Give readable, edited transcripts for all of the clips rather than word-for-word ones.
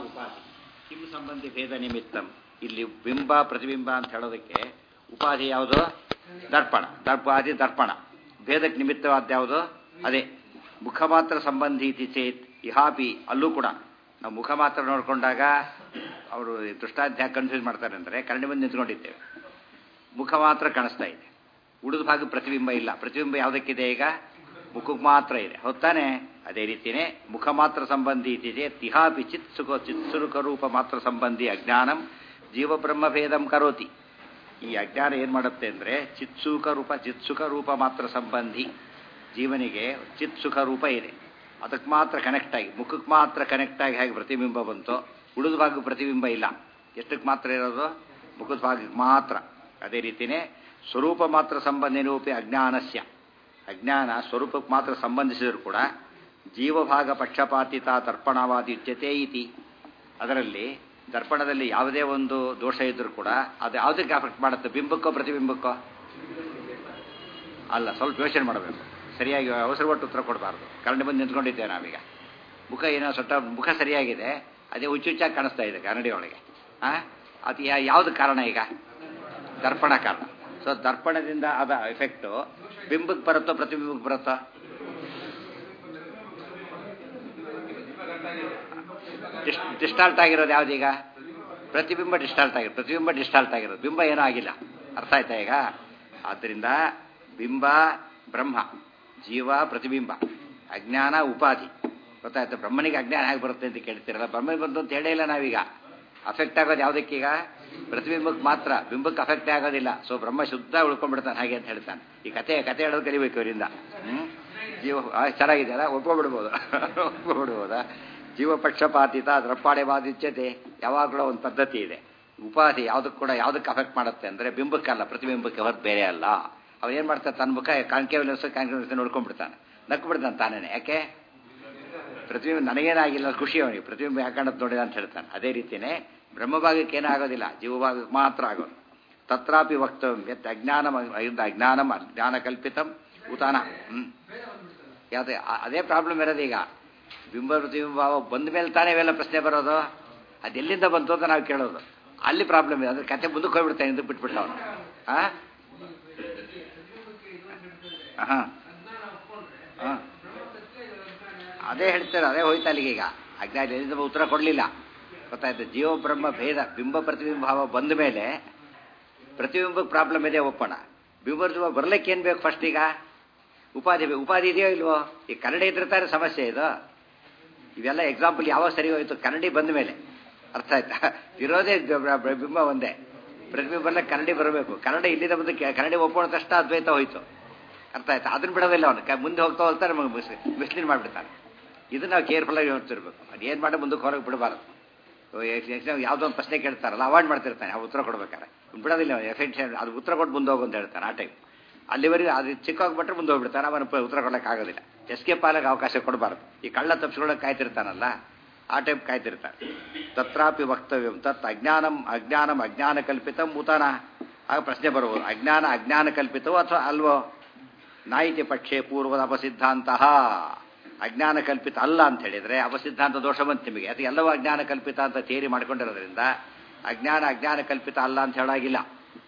ಉಪಾಧಿ ಕಿಂ ಸಂಬಂಧಿ ಭೇದ ನಿಮಿತ್ತಂ. ಇಲ್ಲಿ ಬಿಂಬ ಪ್ರತಿಬಿಂಬ ಅಂತ ಹೇಳೋದಕ್ಕೆ ಉಪಾಧಿ ಯಾವುದು? ದರ್ಪಣ. ದರ್ಪಾದಿ ದರ್ಪಣ. ಭೇದಕ್ಕೆ ನಿಮಿತ್ತವಾದ ಯಾವುದು? ಅದೇ ಮುಖ ಮಾತ್ರ ಸಂಬಂಧಿ ಇತಿ ಚೇತ್ ಇಹಾಪಿ. ಅಲ್ಲೂ ಕೂಡ ನಾವು ಮುಖ ಮಾತ್ರ ನೋಡಿಕೊಂಡಾಗ ಅವರು ದೃಷ್ಟಾಂತ ಕನ್ಫ್ಯೂಸ್ ಮಾಡ್ತಾರೆ ಅಂದರೆ ಕನ್ನಡಿ ಬಂದು ನಿಂತ್ಕೊಂಡಿದ್ದೇವೆ, ಮುಖ ಮಾತ್ರ ಕಾಣಿಸ್ತಾ ಇದೆ, ಉಳಿದ ಭಾಗ ಪ್ರತಿಬಿಂಬ ಇಲ್ಲ. ಪ್ರತಿಬಿಂಬ ಯಾವುದಕ್ಕಿದೆ? ಈಗ ಮುಖಕ್ಕೆ ಮಾತ್ರ ಇದೆ, ಹೊತ್ತಾನೆ. ಅದೇ ರೀತಿಯೇ ಮುಖ ಮಾತ್ರ ಸಂಬಂಧಿ ಇತಿದೆ ತಿಹಾಪಿ ಚಿತ್ಸುರುಕ ರೂಪ ಮಾತ್ರ ಸಂಬಂಧಿ ಅಜ್ಞಾನಂ ಜೀವಬ್ರಹ್ಮಭೇದಂ ಕರೋತಿ. ಈ ಅಜ್ಞಾನ ಏನು ಮಾಡುತ್ತೆ ಅಂದರೆ ಚಿತ್ಸುಖ ರೂಪ ಮಾತ್ರ ಸಂಬಂಧಿ. ಜೀವನಿಗೆ ಚಿತ್ಸುಖ ರೂಪ ಇದೆ, ಅದಕ್ಕೆ ಮಾತ್ರ ಕನೆಕ್ಟ್ ಆಗಿ, ಮುಖಕ್ಕೆ ಮಾತ್ರ ಕನೆಕ್ಟ್ ಆಗಿ ಹೇಗೆ ಪ್ರತಿಬಿಂಬ ಬಂತೋ ಉಳಿದ ಭಾಗಕ್ಕೆ ಪ್ರತಿಬಿಂಬ ಇಲ್ಲ. ಎಷ್ಟಕ್ಕೆ ಮಾತ್ರ ಇರೋದು? ಮುಖದ ಭಾಗಕ್ಕೆ ಮಾತ್ರ. ಅದೇ ರೀತಿಯೇ ಸ್ವರೂಪ ಮಾತ್ರ ಸಂಬಂಧಿ ರೂಪಿ ಅಜ್ಞಾನಸ್ಯ. ಅಜ್ಞಾನ ಸ್ವರೂಪಕ್ಕೆ ಮಾತ್ರ ಸಂಬಂಧಿಸಿದರೂ ಕೂಡ ಜೀವಭಾಗ ಪಕ್ಷಪಾತಿತ ದರ್ಪಣವಾದಿ ಉಚ್ಯತೆ ಇತಿ. ಅದರಲ್ಲಿ ದರ್ಪಣದಲ್ಲಿ ಯಾವುದೇ ಒಂದು ದೋಷ ಇದ್ದರೂ ಕೂಡ ಅದು ಯಾವುದಕ್ಕೆ ಅಫೆಕ್ಟ್ ಮಾಡುತ್ತೆ? ಬಿಂಬಕ್ಕೋ ಪ್ರತಿಬಿಂಬಕ್ಕೋ? ಅಲ್ಲ, ಸ್ವಲ್ಪ ಯೋಚನೆ ಮಾಡಬೇಕು, ಸರಿಯಾಗಿ ಅವಸರಪಟ್ಟು ಉತ್ತರ ಕೊಡಬಾರ್ದು. ಕನ್ನಡಿ ಬಂದು ನಿಂತ್ಕೊಂಡಿದ್ದೇವೆ ನಾವೀಗ, ಮುಖ ಏನೋ ಸ್ವಲ್ಪ ಮುಖ ಸರಿಯಾಗಿದೆ, ಅದೇ ಹುಚ್ಚುಚ್ಚಾಗಿ ಕಾಣಿಸ್ತಾ ಇದೆ ಕನ್ನಡಿ ಒಳಗೆ. ಅದು ಯಾವುದು ಕಾರಣ? ಈಗ ದರ್ಪಣ ಕಾರಣ. ಸೊ ದರ್ಪಣದಿಂದ ಅದ ಎಫೆಕ್ಟು ಬಿಂಬಕ್ಕೆ ಬರುತ್ತೋ ಪ್ರತಿಬಿಂಬಕ್ಕೆ ಬರುತ್ತೋ? ಡಿಸ್ಟಾಲ್ಟ್ ಆಗಿರೋದು ಯಾವುದೀಗ? ಪ್ರತಿಬಿಂಬ ಡಿಸ್ಟಾಲ್ಟ್ ಆಗಿರೋದು, ಬಿಂಬ ಏನೂ ಆಗಿಲ್ಲ. ಅರ್ಥ ಆಯ್ತಾ ಈಗ? ಆದ್ದರಿಂದ ಬಿಂಬ ಬ್ರಹ್ಮ, ಜೀವ ಪ್ರತಿಬಿಂಬ, ಅಜ್ಞಾನ ಉಪಾಧಿ. ಗೊತ್ತಾಯ್ತು? ಬ್ರಹ್ಮನಿಗೆ ಅಜ್ಞಾನ ಹೇಗೆ ಬರುತ್ತೆ ಅಂತ ಕೇಳ್ತೀರಲ್ಲ, ಬ್ರಹ್ಮನಿಗೆ ಬಂತು ಅಂತ ಹೇಳೇ ಇಲ್ಲ ನಾವೀಗ. ಅಫೆಕ್ಟ್ ಆಗೋದು ಯಾವುದಕ್ಕೀಗ? ಪ್ರತಿಬಿಂಬಕ್ಕೆ ಮಾತ್ರ, ಬಿಂಬಕ್ಕೆ ಅಫೆಕ್ಟ್ ಆಗೋದಿಲ್ಲ. ಸೊ ಬ್ರಹ್ಮ ಶುದ್ಧ ಉಳ್ಕೊಂಡ್ಬಿಡ್ತಾನೆ ಹಾಗೆ ಅಂತ ಹೇಳ್ತಾನೆ. ಈ ಕತೆ ಹೇಳೋದು ಕಲಿಬೇಕು ಇವರಿಂದ. ಜೀವ ಚೆನ್ನಾಗಿದೆಯಲ್ಲ, ಒಪ್ಕೊಂಡ್ಬಿಡ್ಬೋದಾ? ಜೀವ ಪಕ್ಷಪಾತಿತ ದ್ರಪ್ಪಾಡೆ ಬಾಧಿಚ್ಯತೆ. ಯಾವಾಗಲೂ ಒಂದು ಪದ್ಧತಿ ಇದೆ. ಉಪಾಧಿ ಯಾವುದಕ್ಕೆ ಅಫೆಕ್ಟ್ ಮಾಡುತ್ತೆ ಅಂದರೆ ಬಿಂಬಕ್ಕಲ್ಲ, ಪ್ರತಿಬಿಂಬಕ್ಕೆ ಹೊರತು ಬೇರೆ ಅಲ್ಲ. ಅವ್ರು ಏನು ಮಾಡ್ತಾರೆ? ತನ್ನ ಮುಖ ಕಾಂಕೇವಲ್ಸ ನೋಡ್ಕೊಂಡ್ಬಿಡ್ತಾನೆ, ನಕ್ಬಿಡ್ತಾನೆ ತಾನೇನೆ. ಯಾಕೆ? ಪ್ರತಿಬಿಂಬ ನನಗೇನಾಗಿಲ್ಲ, ಖುಷಿ ಅವನಿಗೆ. ಪ್ರತಿಬಿಂಬ ಯಾಕಂಡದ್ದು ನೋಡಿದ ಅಂತ ಹೇಳ್ತಾನೆ. ಅದೇ ರೀತಿಯೇ ಬ್ರಹ್ಮಭಾಗಕ್ಕೆ ಏನಾಗೋದಿಲ್ಲ, ಜೀವಭಾಗಕ್ಕೆ ಮಾತ್ರ ಆಗೋದು. ತತ್ರಾಪಿ ವಕ್ತವ್ಯ ಅಜ್ಞಾನಂ ಅಜ್ಞಾನ ಕಲ್ಪಿತಂ ಉತಾನ. ಯಾವ್ದು? ಅದೇ ಪ್ರಾಬ್ಲಮ್ ಇರೋದು ಈಗ. ಬಿಂಬ ಪ್ರತಿಬಿಂಬ ಬಂದ ಮೇಲೆ ತಾನೇ ಇವೆಲ್ಲ ಪ್ರಶ್ನೆ ಬರೋದು. ಅದೆಲ್ಲಿಂದ ಬಂತು ಅಂತ ನಾವು ಕೇಳೋದು. ಅಲ್ಲಿ ಪ್ರಾಬ್ಲಮ್ ಇದೆ. ಅದ್ರ ಕತೆ ಮುಂದಕ್ಕೆ ಹೋಗ್ಬಿಡ್ತಾನೆ, ಹಿಂದಕ್ಕೆ ಬಿಟ್ಬಿಟ್ಟ ಅವನು. ಅದೇ ಹೇಳ್ತಾರೆ, ಅದೇ ಹೋಯ್ತಾ ಅಲ್ಲಿಗೆ. ಈಗ ಅಜ್ಞಾನ ಎಲ್ಲಿಂದ ಉತ್ತರ ಕೊಡಲಿಲ್ಲ. ಗೊತ್ತಾಯ್ತು? ಜೀವ ಬ್ರಹ್ಮ ಭೇದ ಬಿಂಬ ಪ್ರತಿಬಿಂಬ ಭಾವ ಬಂದ ಮೇಲೆ ಪ್ರತಿಬಿಂಬಕ್ಕೆ ಪ್ರಾಬ್ಲಮ್ ಇದೆ, ಒಪ್ಪೋಣ. ಬಿಂಬ ಬರ್ಲಿಕ್ಕೆ ಏನು ಬೇಕು ಫಸ್ಟ್? ಈಗ ಉಪಾಧಿ ಇದೆಯೋ ಇಲ್ವೋ? ಈ ಕನ್ನಡಿ ಇದ್ದಿರ್ತಾರೆ ಸಮಸ್ಯೆ ಇದು. ಇವೆಲ್ಲ ಎಕ್ಸಾಂಪಲ್ ಯಾವಾಗ ಸರಿ ಹೋಯ್ತು? ಕನ್ನಡಿ ಬಂದ ಮೇಲೆ. ಅರ್ಥ ಆಯ್ತಾ? ಇರೋದೇ ಬಿಂಬ ಒಂದೇ, ಪ್ರತಿಬಿಂಬ ಬರ್ಲಿಕ್ಕೆ ಕನ್ನಡಿ ಬರಬೇಕು. ಕನ್ನಡಿ ಇಲ್ಲಿಂದ ಬಂದು ಕನ್ನಡಿ ಒಪ್ಪೋಣ ತಕ್ಷಣ ಅದ್ವೈತ ಹೋಯ್ತು. ಅರ್ಥ ಆಯ್ತಾ? ಅದನ್ನ ಬಿಡೋದಿಲ್ಲ ಅವನು. ಮುಂದೆ ಹೋಗ್ತಾ ಹೋಗ್ತಾರೆ, ಮಿಸ್ಲೀಡ್ ಮಾಡಿಬಿಡ್ತಾನೆ. ಇದನ್ನ ನಾವು ಕೇರ್ಫುಲ್ಲಾಗಿ ನೋಡ್ತಿರ್ಬೇಕು. ಅದು ಏನು ಮಾಡಿ ಮುಂದಕ್ಕೆ ಹೊರಗೆ ಬಿಡಬಾರ್ದು. ಯಾವುದೋ ಒಂದು ಪ್ರಶ್ನೆ ಕೇಳ್ತಾರಲ್ಲ, ಅವಾಯ್ಡ್ ಮಾಡ್ತಿರ್ತಾನೆ ಆ ಉತ್ತರ ಕೊಡ್ಬೇಕಾರೆ. ಬಿಡೋದಿಲ್ಲ ಎಫೆಕ್ಟ್. ಅದು ಉತ್ತರ ಕೊಟ್ಟು ಮುಂದೆ ಹೋಗು ಅಂತ ಹೇಳ್ತಾನೆ. ಆ ಟೈಮ್ ಅಲ್ಲಿವರೆಗೂ ಅದು ಚಿಕ್ಕವಾಗ್ಬಿಟ್ರೆ ಮುಂದೆ ಹೋಗ್ಬಿಡ್ತಾನೆ. ಅವನು ಉತ್ತರ ಕೊಡೋಕೆ ಆಗೋದಿಲ್ಲ. ಎಸ್ಕೇಪ್ ಆಗಕ್ಕೆ ಅವಕಾಶ ಕೊಡಬಾರ್ದು. ಈ ಕಳ್ಳ ತಪ್ಪಿಸ್ಕೊಳ್ಳೋಕೆ ಕಾಯ್ತಿರ್ತಾನಲ್ಲ, ಆ ಟೈಪ್ ಕಾಯ್ತಿರ್ತಾನೆ. ತತ್ರಾಪಿ ವಕ್ತವ್ಯಂ ತತ್ ಅಜ್ಞಾನಂ ಅಜ್ಞಾನ ಕಲ್ಪಿತಂ ಉತಾನ. ಆಗ ಪ್ರಶ್ನೆ ಬರ್ಬೋದು, ಅಜ್ಞಾನ ಕಲ್ಪಿತವೋ ಅಥವಾ ಅಲ್ವೋ? ನಾಯಿತಿ ಪಕ್ಷೆ ಪೂರ್ವದ ಅಪಸಿದ್ಧಾಂತ. ಅಜ್ಞಾನ ಕಲ್ಪಿತ ಅಲ್ಲ ಅಂತ ಹೇಳಿದರೆ ಅಪಸಿದ್ಧಾಂತ ದೋಷ ಬಂತು ನಿಮಗೆ. ಅದು ಎಲ್ಲವೂ ಅಜ್ಞಾನ ಕಲ್ಪಿತ ಅಂತ ಥಿಯರಿ ಮಾಡ್ಕೊಂಡಿರೋದ್ರಿಂದ ಅಜ್ಞಾನ ಕಲ್ಪಿತ ಅಲ್ಲ ಅಂತ ಹೇಳಾಗಿಲ್ಲ.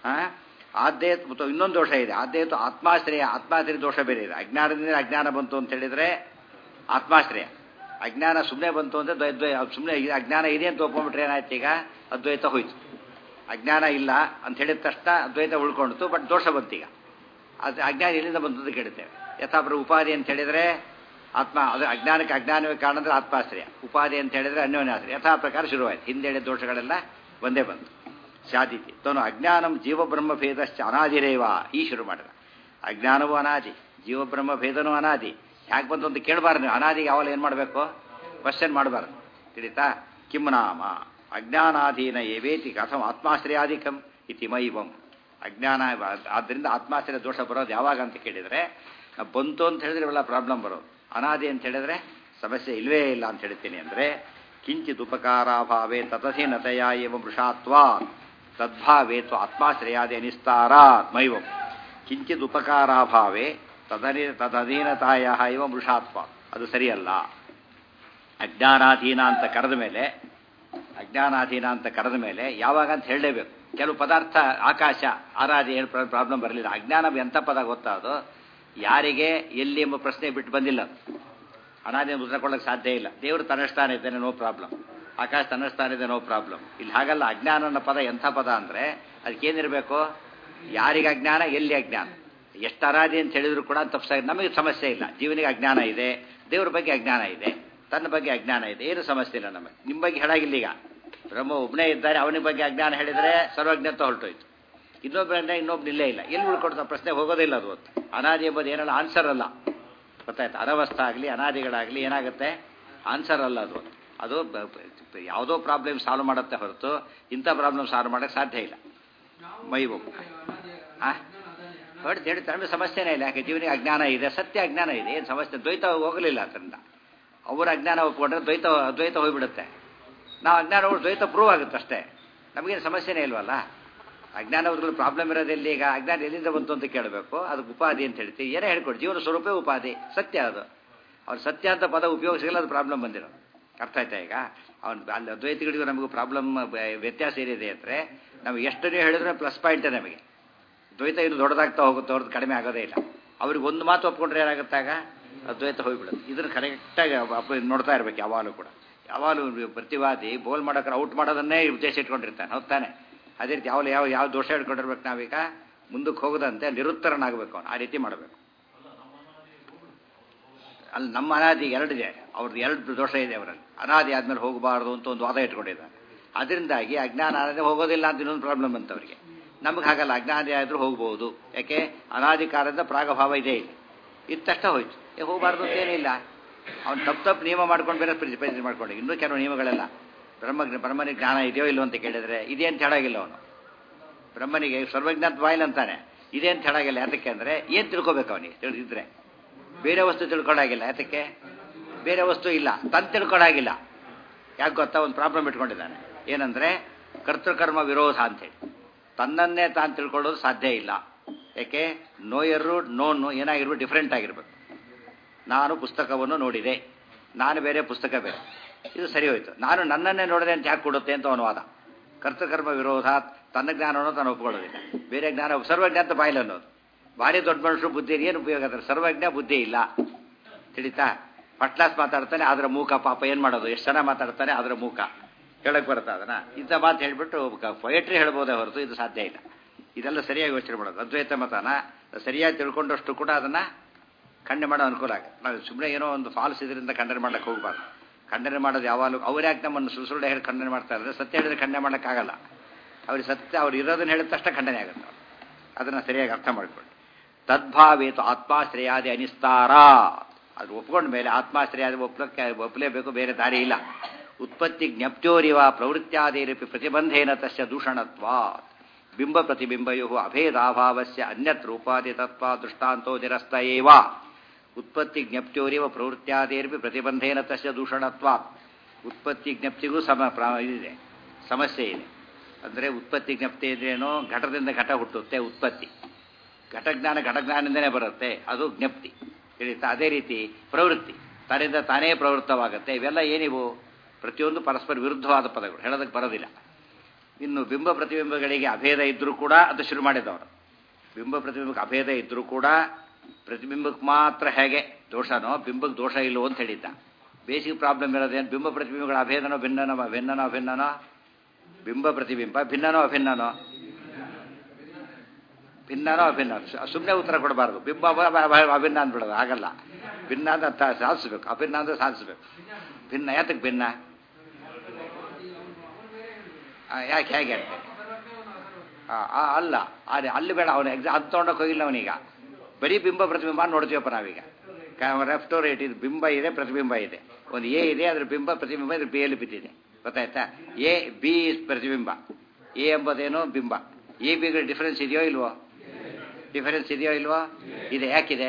ಆದ್ಯೇತು ಇನ್ನೊಂದು ದೋಷ ಇದೆ. ಆದ್ಯೇತು ಆತ್ಮಾಶ್ರಯ ದೋಷ ಬೇರೆ ಇದೆ. ಅಜ್ಞಾನದಿಂದ ಅಜ್ಞಾನ ಬಂತು ಅಂತ ಹೇಳಿದರೆ ಆತ್ಮಾಶ್ರಯ. ಅಜ್ಞಾನ ಸುಮ್ಮನೆ ಬಂತು ಅಂದರೆ ಸುಮ್ಮನೆ ಅಜ್ಞಾನ ಇದೆ ಅಂತ ಒಪ್ಕೊಂಡ್ಬಿಟ್ರೆ ಏನಾಯ್ತು? ಈಗ ಅದ್ವೈತ ಹೋಯ್ತು. ಅಜ್ಞಾನ ಇಲ್ಲ ಅಂತ ಹೇಳಿದ ತಕ್ಷಣ ಅದ್ವೈತ ಉಳ್ಕೊಂಡಿತು, ಬಟ್ ದೋಷ ಬಂತು. ಈಗ ಅದು ಅಜ್ಞಾನ ಎಲ್ಲಿಂದ ಬಂತು ಅಂತ ಕೇಳುತ್ತೇವೆ. ಯಥಾಪ್ರ ಉಪಾಧಿ ಅಂತ ಹೇಳಿದರೆ ಅದು ಅಜ್ಞಾನಕ್ಕೆ ಅಜ್ಞಾನವೇ ಕಾರಣ ಅಂದರೆ ಆತ್ಮಾಶ್ರಯ. ಉಪಾಧಿ ಅಂತ ಹೇಳಿದರೆ ಅನ್ಯೋನ್ಯಾಶ್ರಯ. ಯಥಾ ಪ್ರಕಾರ ಶುರುವಾಯಿತು. ಹಿಂದೆ ಹೇಳಿದ ದೋಷಗಳೆಲ್ಲ ಒಂದೇ ಬಂತು. ಶಾದಿತಿ ತನು ಅಜ್ಞಾನಂ ಜೀವಬ್ರಹ್ಮ ಭೇದಶ್ಚ ಅನಾದಿರೇವ. ಈ ಶುರು ಮಾಡಿದ. ಅಜ್ಞಾನವೂ ಅನಾದಿ, ಜೀವಬ್ರಹ್ಮ ಭೇದನೂ ಅನಾದಿ. ಯಾಕೆ ಬಂತು ಅಂತ ಕೇಳಬಾರ್ದು ನೀವು. ಅನಾದಿಗೆ ಯಾವಾಗ ಏನು ಮಾಡಬೇಕು? ಕ್ವಶನ್ ಮಾಡಬಾರ್ದು. ತಿಳಿತಾ? ಕಿಂ ನಾಮ ಅಜ್ಞಾನಾಧೀನ ಏವೇತಿ ಕಥಂ ಆತ್ಮಾಶ್ರಯಾಧಿಕಂ ಇತಿ ಮೈವಂ. ಅಜ್ಞಾನ ಆದ್ದರಿಂದ ಆತ್ಮಾಶ್ರಯ ದೋಷ ಬರೋದು ಯಾವಾಗ ಅಂತ ಕೇಳಿದರೆ, ಬಂತು ಅಂತ ಹೇಳಿದ್ರೆ ಇವೆಲ್ಲ ಪ್ರಾಬ್ಲಮ್ ಬರೋದು. ಅನಾದಿ ಅಂತ ಹೇಳಿದ್ರೆ ಸಮಸ್ಯೆ ಇಲ್ವೇ ಇಲ್ಲ ಅಂತ ಹೇಳ್ತೀನಿ. ಅಂದರೆ ಕಿಂಚಿತ್ ಉಪಕಾರಾಭಾವೇ ತಥಸೀನತೆಯ ಏವ ಮೃಷಾತ್ವಾ ತದ್ಭಾವೇತು ಆತ್ಮಾಶ್ರಯಾದಿ ಅನಿಸ್ತಾರಾತ್ ಮೈವಂ. ಕಿಂಚಿತ್ ಉಪಕಾರಾಭಾವೇ ತದಧೀನತಾಯ ಇವ ಮೃಷಾತ್ವ. ಅದು ಸರಿಯಲ್ಲ. ಅಜ್ಞಾನಾಧೀನ ಅಂತ ಕರೆದ ಮೇಲೆ ಅಜ್ಞಾನಾಧೀನ ಅಂತ ಕರೆದ ಮೇಲೆ ಯಾವಾಗ ಅಂತ ಹೇಳಲೇಬೇಕು. ಕೆಲವು ಪದಾರ್ಥ ಆಕಾಶ ಆರಾಧಿ ಏನು ಪ್ರಾಬ್ಲಮ್ ಬರಲಿಲ್ಲ. ಅಜ್ಞಾನ ಎಂಥ ಪದ ಗೊತ್ತಾ ಅದು? ಯಾರಿಗೆ ಎಲ್ಲಿ ಎಂಬ ಪ್ರಶ್ನೆ ಬಿಟ್ಟು ಬಂದಿಲ್ಲ. ಅನಾದಿ ಉತ್ತರ ಕೊಡೋಕ್ಕೆ ಸಾಧ್ಯ ಇಲ್ಲ. ದೇವರು ತನ್ನಷ್ಟಾನ ಇದ್ದಾನೆ, ನೋ ಪ್ರಾಬ್ಲಮ್. ಆಕಾಶ ತನ್ನಷ್ಟಾನ ಇದೆ, ನೋ ಪ್ರಾಬ್ಲಮ್. ಇಲ್ಲಿ ಹಾಗಲ್ಲ. ಅಜ್ಞಾನ ಅನ್ನೋ ಪದ ಎಂಥ ಪದ ಅಂದರೆ ಅದಕ್ಕೇನಿರಬೇಕು? ಯಾರಿಗೆ ಅಜ್ಞಾನ, ಎಲ್ಲಿ ಅಜ್ಞಾನ, ಎಷ್ಟು ಅರಾಧಿ ಅಂತ ಹೇಳಿದ್ರು ಕೂಡ ತಪ್ಪಿಸಾಗಿ ನಮಗೆ ಸಮಸ್ಯೆ ಇಲ್ಲ. ಜೀವನಿಗೆ ಅಜ್ಞಾನ ಇದೆ, ದೇವ್ರ ಬಗ್ಗೆ ಅಜ್ಞಾನ ಇದೆ, ತನ್ನ ಬಗ್ಗೆ ಅಜ್ಞಾನ ಇದೆ, ಏನು ಸಮಸ್ಯೆ ಇಲ್ಲ ನಮಗೆ. ನಿಮ್ಮ ಬಗ್ಗೆ ಹೇಳಾಗಿಲ್ಲ. ಈಗ ಬ್ರಹ್ಮ ಒಬ್ಬನೇ ಇದ್ದಾರೆ, ಅವನಿಗೆ ಬಗ್ಗೆ ಅಜ್ಞಾನ ಹೇಳಿದರೆ ಸರ್ವಜ್ಞತ್ವ ಹೊರಟೋಯ್ತು. ಇನ್ನೊಬ್ಬ ಇಲ್ಲೇ ಇಲ್ಲ, ಎಲ್ಲಿ ಉಳ್ಕೊಡ್ತಾ ಪ್ರಶ್ನೆ ಹೋಗೋದಿಲ್ಲ. ಅದು ಅನಾದಿ ಎಂಬುದು ಏನಲ್ಲ, ಆನ್ಸರ್ ಅಲ್ಲ. ಗೊತ್ತಾಯ್ತು? ಅನವಸ್ಥಾ ಆಗಲಿ ಅನಾದಿಗಳಾಗಲಿ ಏನಾಗುತ್ತೆ, ಆನ್ಸರ್ ಅಲ್ಲ. ಅದು ಯಾವುದೋ ಪ್ರಾಬ್ಲಮ್ ಸಾಲ್ವ್ ಮಾಡುತ್ತೆ ಹೊರತು ಇಂಥ ಪ್ರಾಬ್ಲಮ್ ಸಾಲ್ವ್ ಮಾಡೋಕ್ಕೆ ಸಾಧ್ಯ ಇಲ್ಲ. ಮೈವು ಹೊರತು ಹೇಳಿ ತಮ್ಮ ಸಮಸ್ಯೆನೇ ಇಲ್ಲ. ಯಾಕೆ ಜೀವನಿಗೆ ಅಜ್ಞಾನ ಇದೆ, ಸತ್ಯ ಅಜ್ಞಾನ ಇದೆ, ಏನು ಸಮಸ್ಯೆ? ದ್ವೈತ ಹೋಗಲಿಲ್ಲ ಅದರಿಂದ. ಅವರ ಅಜ್ಞಾನ ಒಪ್ಕೊಂಡ್ರೆ ದ್ವೈತ ಹೋಗಿಬಿಡುತ್ತೆ. ನಾವು ಅಜ್ಞಾನ ದ್ವೈತ ಪ್ರೂವ್ ಆಗುತ್ತೆ ಅಷ್ಟೇ. ನಮಗೇನು ಸಮಸ್ಯೆನೇ ಇಲ್ವಲ್ಲ. ಅಜ್ಞಾನವ್ರಿಗೂ ಪ್ರಾಬ್ಲಮ್ ಇರೋದೆಲ್ಲಿ? ಈಗ ಅಜ್ಞಾನ ಎಲ್ಲಿಂದ ಬಂತು ಅಂತ ಕೇಳಬೇಕು. ಅದಕ್ಕೆ ಉಪಾಧಿ ಅಂತ ಹೇಳ್ತೀವಿ. ಏನೇ ಹೇಳ್ಕೊಡಿ, ಜೀವನ ಸ್ವರೂಪೇ ಉಪಾಧಿ, ಸತ್ಯ ಅದು. ಅವ್ರು ಸತ್ಯ ಅಂತ ಪದ ಉಪಯೋಗಿಸಿಲ್ಲ, ಅದು ಪ್ರಾಬ್ಲಮ್ ಬಂದಿರೋದು. ಅರ್ಥ ಆಯ್ತಾ? ಈಗ ಅವ್ನು ಅಲ್ಲಿ ಅದ್ವೈತಿಗಳಿಗೂ ನಮಗೂ ಪ್ರಾಬ್ಲಮ್ ವ್ಯತ್ಯಾಸ ಏನಿದೆ ಅಂದರೆ, ನಾವು ಎಷ್ಟನೇ ಹೇಳಿದ್ರೆ ಪ್ಲಸ್ ಪಾಯಿಂಟೇ ನಮಗೆ. ದ್ವೈತ ಇನ್ನು ದೊಡ್ಡದಾಗ್ತಾ ಹೋಗುತ್ತೆ, ಅವ್ರದ್ದು ಕಡಿಮೆ ಆಗೋದೇ ಇಲ್ಲ. ಅವ್ರಿಗೆ ಒಂದು ಮಾತು ಒಪ್ಕೊಂಡ್ರೆ ಏನಾಗುತ್ತಾಗ ಅದ್ವೈತ ಹೋಗಿಬಿಡುತ್ತೆ. ಇದನ್ನು ಕರೆಕ್ಟಾಗಿ ನೋಡ್ತಾ ಇರ್ಬೇಕು ಯಾವಾಗಲೂ ಕೂಡ. ಯಾವಾಗಲೂ ಪ್ರತಿವಾದಿ ಬೋಲ್ ಮಾಡೋಕೆ ಔಟ್ ಮಾಡೋದನ್ನೇ ಉದ್ದೇಶ ಇಟ್ಕೊಂಡಿರ್ತಾನೆ, ಹೊತ್ತಾನೆ. ಅದೇ ರೀತಿ ಯಾವ ದೋಷ ಇಟ್ಕೊಂಡಿರ್ಬೇಕು ನಾವೀಗ ಮುಂದಕ್ಕೆ ಹೋಗೋದಂತೆ ನಿರುತ್ತರನಾಗಬೇಕು. ಅವನು ಆ ರೀತಿ ಮಾಡಬೇಕು. ಅಲ್ಲಿ ನಮ್ಮ ಅನಾದಿ ಎರಡಿದೆ, ಅವ್ರದ್ದು ಎರಡು ದೋಷ ಇದೆ ಅವರಲ್ಲಿ. ಅನಾದಿ ಆದ್ಮೇಲೆ ಹೋಗಬಾರ್ದು ಅಂತ ಒಂದು ವಾದ ಇಟ್ಕೊಂಡಿದ್ದಾರೆ. ಅದರಿಂದಾಗಿ ಅಜ್ಞಾನ ಅನಾದಿ ಹೋಗೋದಿಲ್ಲ ಅಂತ ಇನ್ನೊಂದು ಪ್ರಾಬ್ಲಮ್ ಅಂತ ಅವರಿಗೆ. ನಮ್ಗೆ ಹಾಗಲ್ಲ, ಅಜ್ಞಾನಿ ಆದರೂ ಹೋಗ್ಬೋದು. ಯಾಕೆ? ಅನಾದಿ ಕಾಲದ ಪ್ರಾಗಭಾವ ಇದೆ. ಇಲ್ಲಿ ಇದ್ದ ತಕ್ಷಣ ಹೋಯ್ತು, ಹೋಗಬಾರ್ದು ಅಂತೇನಿಲ್ಲ. ಅವ್ನು ತಪ್ಪು ನಿಯಮ ಮಾಡ್ಕೊಂಡು ಬೇರೆ ಪ್ರತಿಪಾದನೆ ಮಾಡ್ಕೊಂಡು. ಇನ್ನೂ ಕೆಲವು ನಿಯಮಗಳೆಲ್ಲ ಬ್ರಹ್ಮನಿಗೆ ಜ್ಞಾನ ಇದೆಯೋ ಇಲ್ಲೋ ಅಂತ ಕೇಳಿದರೆ ಇದೇ ಅಂತ ಹೇಳಾಗಿಲ್ಲ. ಅವನು ಬ್ರಹ್ಮನಿಗೆ ಸರ್ವಜ್ಞಾತ ಬಾಯಿಲ್ ಅಂತಾನೆ, ಇದೇ ಅಂತ ಹೇಳಾಗಿಲ್ಲ. ಯಾತಕ್ಕೆ ಅಂದರೆ ಏನು ತಿಳ್ಕೊಬೇಕು ಅವನಿಗೆ? ತಿಳಿದಿದ್ರೆ ಬೇರೆ ವಸ್ತು ತಿಳ್ಕೊಳ್ಳಾಗಿಲ್ಲ. ಯಾತಕ್ಕೆ? ಬೇರೆ ವಸ್ತು ಇಲ್ಲ, ತನ್ ತಿಳ್ಕೊಳ್ಳಾಗಿಲ್ಲ. ಯಾಕೆ ಗೊತ್ತಾ? ಒಂದು ಪ್ರಾಬ್ಲಮ್ ಇಟ್ಕೊಂಡಿದ್ದಾನೆ. ಏನಂದರೆ ಕರ್ತೃಕರ್ಮ ವಿರೋಧ ಅಂತೇಳಿ ತನ್ನನ್ನೇ ತಾನು ತಿಳ್ಕೊಳ್ಳೋದು ಸಾಧ್ಯ ಇಲ್ಲ. ಯಾಕೆ? ನೋಯರು ನೋನು ಏನಾಗಿರ್ಬೇಕು, ಡಿಫ್ರೆಂಟ್ ಆಗಿರ್ಬೇಕು. ನಾನು ಪುಸ್ತಕವನ್ನು ನೋಡಿದೆ, ನಾನು ಬೇರೆ, ಪುಸ್ತಕ ಬೇರೆ. ಇದು ಸರಿ ಹೋಯ್ತು. ನಾನು ನನ್ನನ್ನೇ ನೋಡಿದೆ ಅಂತ ಯಾಕೆ ಕೊಡುತ್ತೆ ಅಂತ ಅವನು ವಾದ. ಕರ್ತೃಕರ್ಮ ವಿರೋಧ, ತನ್ನ ಜ್ಞಾನವನ್ನು ತಾನು ಒಪ್ಕೊಳ್ಳೋದಿಲ್ಲ. ಬೇರೆ ಜ್ಞಾನ ಸರ್ವಜ್ಞ ಅಂತ ಬಾಯಿಲ್ ಅನ್ನೋದು. ಭಾರಿ ದೊಡ್ಡ ಮನುಷ್ಯರು ಬುದ್ಧಿ ಏನು ಉಪಯೋಗ ಅದ್ರ? ಸರ್ವಜ್ಞ ಬುದ್ಧಿ ಇಲ್ಲ. ತಿಳಿತಾ? ಫಸ್ಟ್ ಕ್ಲಾಸ್ ಮಾತಾಡ್ತಾನೆ, ಅದರ ಮೂಕ. ಪಾಪ ಏನು ಮಾಡೋದು? ಎಷ್ಟು ಚೆನ್ನಾಗಿ ಮಾತಾಡ್ತಾನೆ, ಅದರ ಮೂಕ. ಹೇಳಕ್ಕೆ ಬರುತ್ತಾ ಅದನ್ನ? ಇಂಥ ಮಾತು ಹೇಳಿಬಿಟ್ಟು ಪೊಯೆಟ್ರಿ ಹೇಳ್ಬೋದೇ ಹೊರತು ಇದು ಸಾಧ್ಯ ಇಲ್ಲ. ಇದೆಲ್ಲ ಸರಿಯಾಗಿ ಯೋಚನೆ ಮಾಡೋದು. ಅದ್ವೈತ ಮತನ ಸರಿಯಾಗಿ ತಿಳ್ಕೊಂಡಷ್ಟು ಕೂಡ ಅದನ್ನು ಖಂಡನೆ ಮಾಡೋ ಅನುಕೂಲ ಆಗುತ್ತೆ. ನಾವು ಸುಮ್ಮನೆ ಏನೋ ಒಂದು ಫಾಲ್ಸ್ ಇದರಿಂದ ಖಂಡನೆ ಮಾಡ್ಲಿಕ್ಕೆ ಹೋಗಬಾರ್ದು. ಖಂಡನೆ ಮಾಡೋದು ಯಾವಾಗಲೂ ಅವ್ರ್ಯಾಕೆ ನಮ್ಮನ್ನು ಸುಳ್ಳು ಹೇಳಿ ಖಂಡನೆ ಮಾಡ್ತಾ ಇದ್ದಾರೆ? ಸತ್ಯ ಹೇಳಿದ್ರೆ ಖಂಡನೆ ಮಾಡೋಕ್ಕಾಗಲ್ಲ. ಅವ್ರಿಗೆ ಸತ್ಯ ಅವ್ರು ಇರೋದನ್ನು ಹೇಳಿದ ತಕ್ಷಣ ಖಂಡನೆ ಆಗುತ್ತೆ. ಅದನ್ನು ಸರಿಯಾಗಿ ಅರ್ಥ ಮಾಡ್ಕೊಳ್ಳಿ. ತದ್ಭಾವೇತು ಆತ್ಮಾಶ್ರಯಾದಿ ಅನಿಸ್ತಾರ. ಅದು ಒಪ್ಕೊಂಡ ಮೇಲೆ ಆತ್ಮಾಶ್ರಯಾದಿ ಒಪ್ಪಲೇಬೇಕು, ಬೇರೆ ದಾರಿ ಇಲ್ಲ. ಉತ್ಪತ್ತಿ ಜ್ಞಪ್ತ್ಯೋರಿವ ಪ್ರವೃತ್ಯಾದಿರಪಿ ಪ್ರತಿಬಂಧೇನ ತಸ್ಯ ದೂಷಣತ್ವಾ ಬಿಂಬ ಪ್ರತಿಬಿಂಬಯೋ ಅಭೇದಾಭಾವಸ್ಯ ಅನ್ಯತ್ರ ಉಪಾದಿ ತತ್ವ ದೃಷ್ಟಾಂತೋ ನಿರಸ್ತ ಏವ. ಉತ್ಪತ್ತಿ ಜ್ಞಪ್ತ್ಯೋರಿವ ಪ್ರವೃತ್ಯಾದಿರಪಿ ಪ್ರತಿಬಂಧೇನ ತಸ್ಯ ದೂಷಣತ್ವ. ಉತ್ಪತ್ತಿ ಜ್ಞಪ್ತಿಗೂ ಇದಿದೆ, ಸಮಸ್ಯೆ ಇದೆ. ಅಂದರೆ ಉತ್ಪತ್ತಿ ಜ್ಞಪ್ತಿ ಇದ್ರೇನೋ ಘಟದಿಂದ ಘಟ ಹುಟ್ಟುತ್ತೆ ಉತ್ಪತ್ತಿ. ಘಟಜ್ಞಾನದಿಂದನೇ ಬರುತ್ತೆ, ಅದು ಜ್ಞಪ್ತಿ. ತಿಳಿತಾ? ಅದೇ ರೀತಿ ಪ್ರವೃತ್ತಿ ತನ್ನಿಂದ ತಾನೇ ಪ್ರವೃತ್ತವಾಗುತ್ತೆ. ಇವೆಲ್ಲ ಏನಿವು? ಪ್ರತಿಯೊಂದು ಪರಸ್ಪರ ವಿರುದ್ಧವಾದ ಪದಗಳು, ಹೇಳೋದಕ್ಕೆ ಬರೋದಿಲ್ಲ. ಇನ್ನು ಬಿಂಬ ಪ್ರತಿಬಿಂಬಗಳಿಗೆ ಅಭೇದ ಇದ್ದರೂ ಕೂಡ ಅದು ಶುರು ಮಾಡಿದವರು. ಬಿಂಬ ಪ್ರತಿಬಿಂಬಕ್ಕೆ ಅಭೇದ ಇದ್ದರೂ ಕೂಡ ಪ್ರತಿಬಿಂಬಕ್ಕೆ ಮಾತ್ರ ಹೇಗೆ ದೋಷನೋ ಬಿಂಬಕ್ಕೆ ದೋಷ ಇಲ್ಲವೋ ಅಂತ ಹೇಳಿದ್ದ. ಬೇಸಿಕ್ ಪ್ರಾಬ್ಲಮ್ ಇರೋದೇನು? ಬಿಂಬ ಪ್ರತಿಬಿಂಬಗಳ ಅಭೇದನೋ ಭಿನ್ನನೋ? ಬಿಂಬ ಪ್ರತಿಬಿಂಬ ಭಿನ್ನನೋ ಅಭಿನ್ನನೋ? ಸುಮ್ಮನೆ ಉತ್ತರ ಕೊಡಬಾರ್ದು. ಬಿಂಬ ಅಭಿನ್ನ ಅಂದ್ಬಿಡೋದು ಆಗಲ್ಲ. ಭಿನ್ನ ಅಂತ ಸಾಧಿಸ್ಬೇಕು, ಅಭಿನ್ನ ಅಂದ್ರೆ ಸಾಧಿಸ್ಬೇಕು. ಭಿನ್ನ ಯಾತಕ್ಕೆ ಭಿನ್ನ? ಯಾಕೆ ಹೇಗೆ ಅಂತ ಅಲ್ಲ. ಅಲ್ಲಿ ಬೇಡ. ಅವನು ಅದು ತೊಗೊಂಡೋಗಿ ಹೋಗಿಲ್ಲ. ಅವನೀಗ ಬರೀ ಬಿಂಬ ಪ್ರತಿಬಿಂಬ ನೋಡ್ತೀವಪ್ಪ ನಾವೀಗ. ಲೆಫ್ಟ್ ರೈಟ್ ಇದು ಬಿಂಬ ಇದೆ, ಪ್ರತಿಬಿಂಬ ಇದೆ. ಒಂದು ಎ ಇದೆ, ಅದ್ರ ಬಿಂಬ ಪ್ರತಿಬಿಂಬ ಇದ್ರ ಬಿ ಯಲ್ಲಿ ಬಿದ್ದಿದೆ. ಗೊತ್ತಾಯ್ತಾ? ಎ ಬಿ ಪ್ರತಿಬಿಂಬ, ಎ ಎಂಬುದೇನೋ ಬಿಂಬ. ಎ ಬಿಗೆ ಡಿಫರೆನ್ಸ್ ಇದೆಯೋ ಇಲ್ವೋ? ಡಿಫರೆನ್ಸ್ ಇದೆಯೋ ಇಲ್ವೋ? ಇದೆ. ಯಾಕಿದೆ?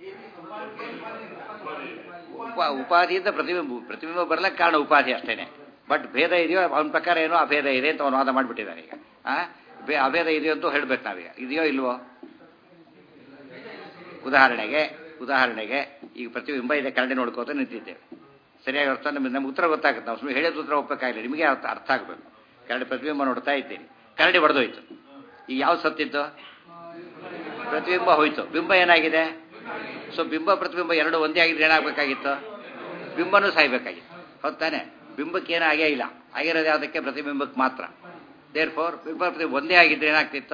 ಉಪಾಧಿಯಿಂದ ಪ್ರತಿಬಿಂಬ ಬರ್ಲಕ್ಕೆ ಕಾರಣ ಉಪಾಧಿ ಅಷ್ಟೇನೆ. ಬಟ್ ಭೇದ ಇದೆಯೋ? ಅವನ ಪ್ರಕಾರ ಏನೋ ಅಭೇದ ಇದೆ ಅಂತ ಅವನು ವಾದ ಮಾಡಿಬಿಟ್ಟಿದ್ದಾನೆ. ಈಗ ಅಭೇದ ಇದೆಯೋ ಅಂತ ಹೇಳ್ಬೇಕು ನಾವೀಗ. ಇದೆಯೋ ಇಲ್ವೋ? ಉದಾಹರಣೆಗೆ ಈಗ ಪ್ರತಿಬಿಂಬ ಇದೆ, ಕರಡಿ ನೋಡ್ಕೋತ ನಿಂತಿದ್ದೇವೆ. ಸರಿಯಾಗಿ ಅರ್ಥ ನಮ್ಗೆ ಉತ್ತರ ಗೊತ್ತಾಗುತ್ತೆ. ನಾವು ಸುಮ್ಮನೆ ಹೇಳಿದ ಉತ್ತರ ಒಪ್ಪಕ್ಕಾಗಿಲ್ಲ, ನಿಮಗೆ ಅರ್ಥ ಆಗಬೇಕು. ಕರಡಿ ಪ್ರತಿಬಿಂಬ ನೋಡ್ತಾ ಇದ್ದೀನಿ, ಕರಡಿ ಹೊಡೆದೋಯ್ತು. ಈಗ ಯಾವ ಸತ್ತಿತ್ತು? ಪ್ರತಿಬಿಂಬ ಹೋಯ್ತು, ಬಿಂಬ ಏನಾಗಿದೆ? ಸೊ ಬಿಂಬ ಪ್ರತಿಬಿಂಬ ಎರಡು ಒಂದೇ ಆಗಿದ್ರೆ ಏನಾಗಬೇಕಾಗಿತ್ತು? ಬಿಂಬನೂ ಸಾಯ್ಬೇಕಾಗಿತ್ತು, ಹೌದು ತಾನೆ? ಬಿಂಬಕ್ಕೆ ಏನೂ ಆಗೇ ಇಲ್ಲ, ಆಗಿರೋದು ಯಾವುದಕ್ಕೆ? ಪ್ರತಿಬಿಂಬಕ್ಕೆ ಮಾತ್ರ. ದೇರ್ ಫೋರ್ ಬಿಂಬ ಪ್ರತಿಬಿಂಬ ಒಂದೇ ಆಗಿದ್ರೆ ಏನಾಗ್ತಿತ್ತು?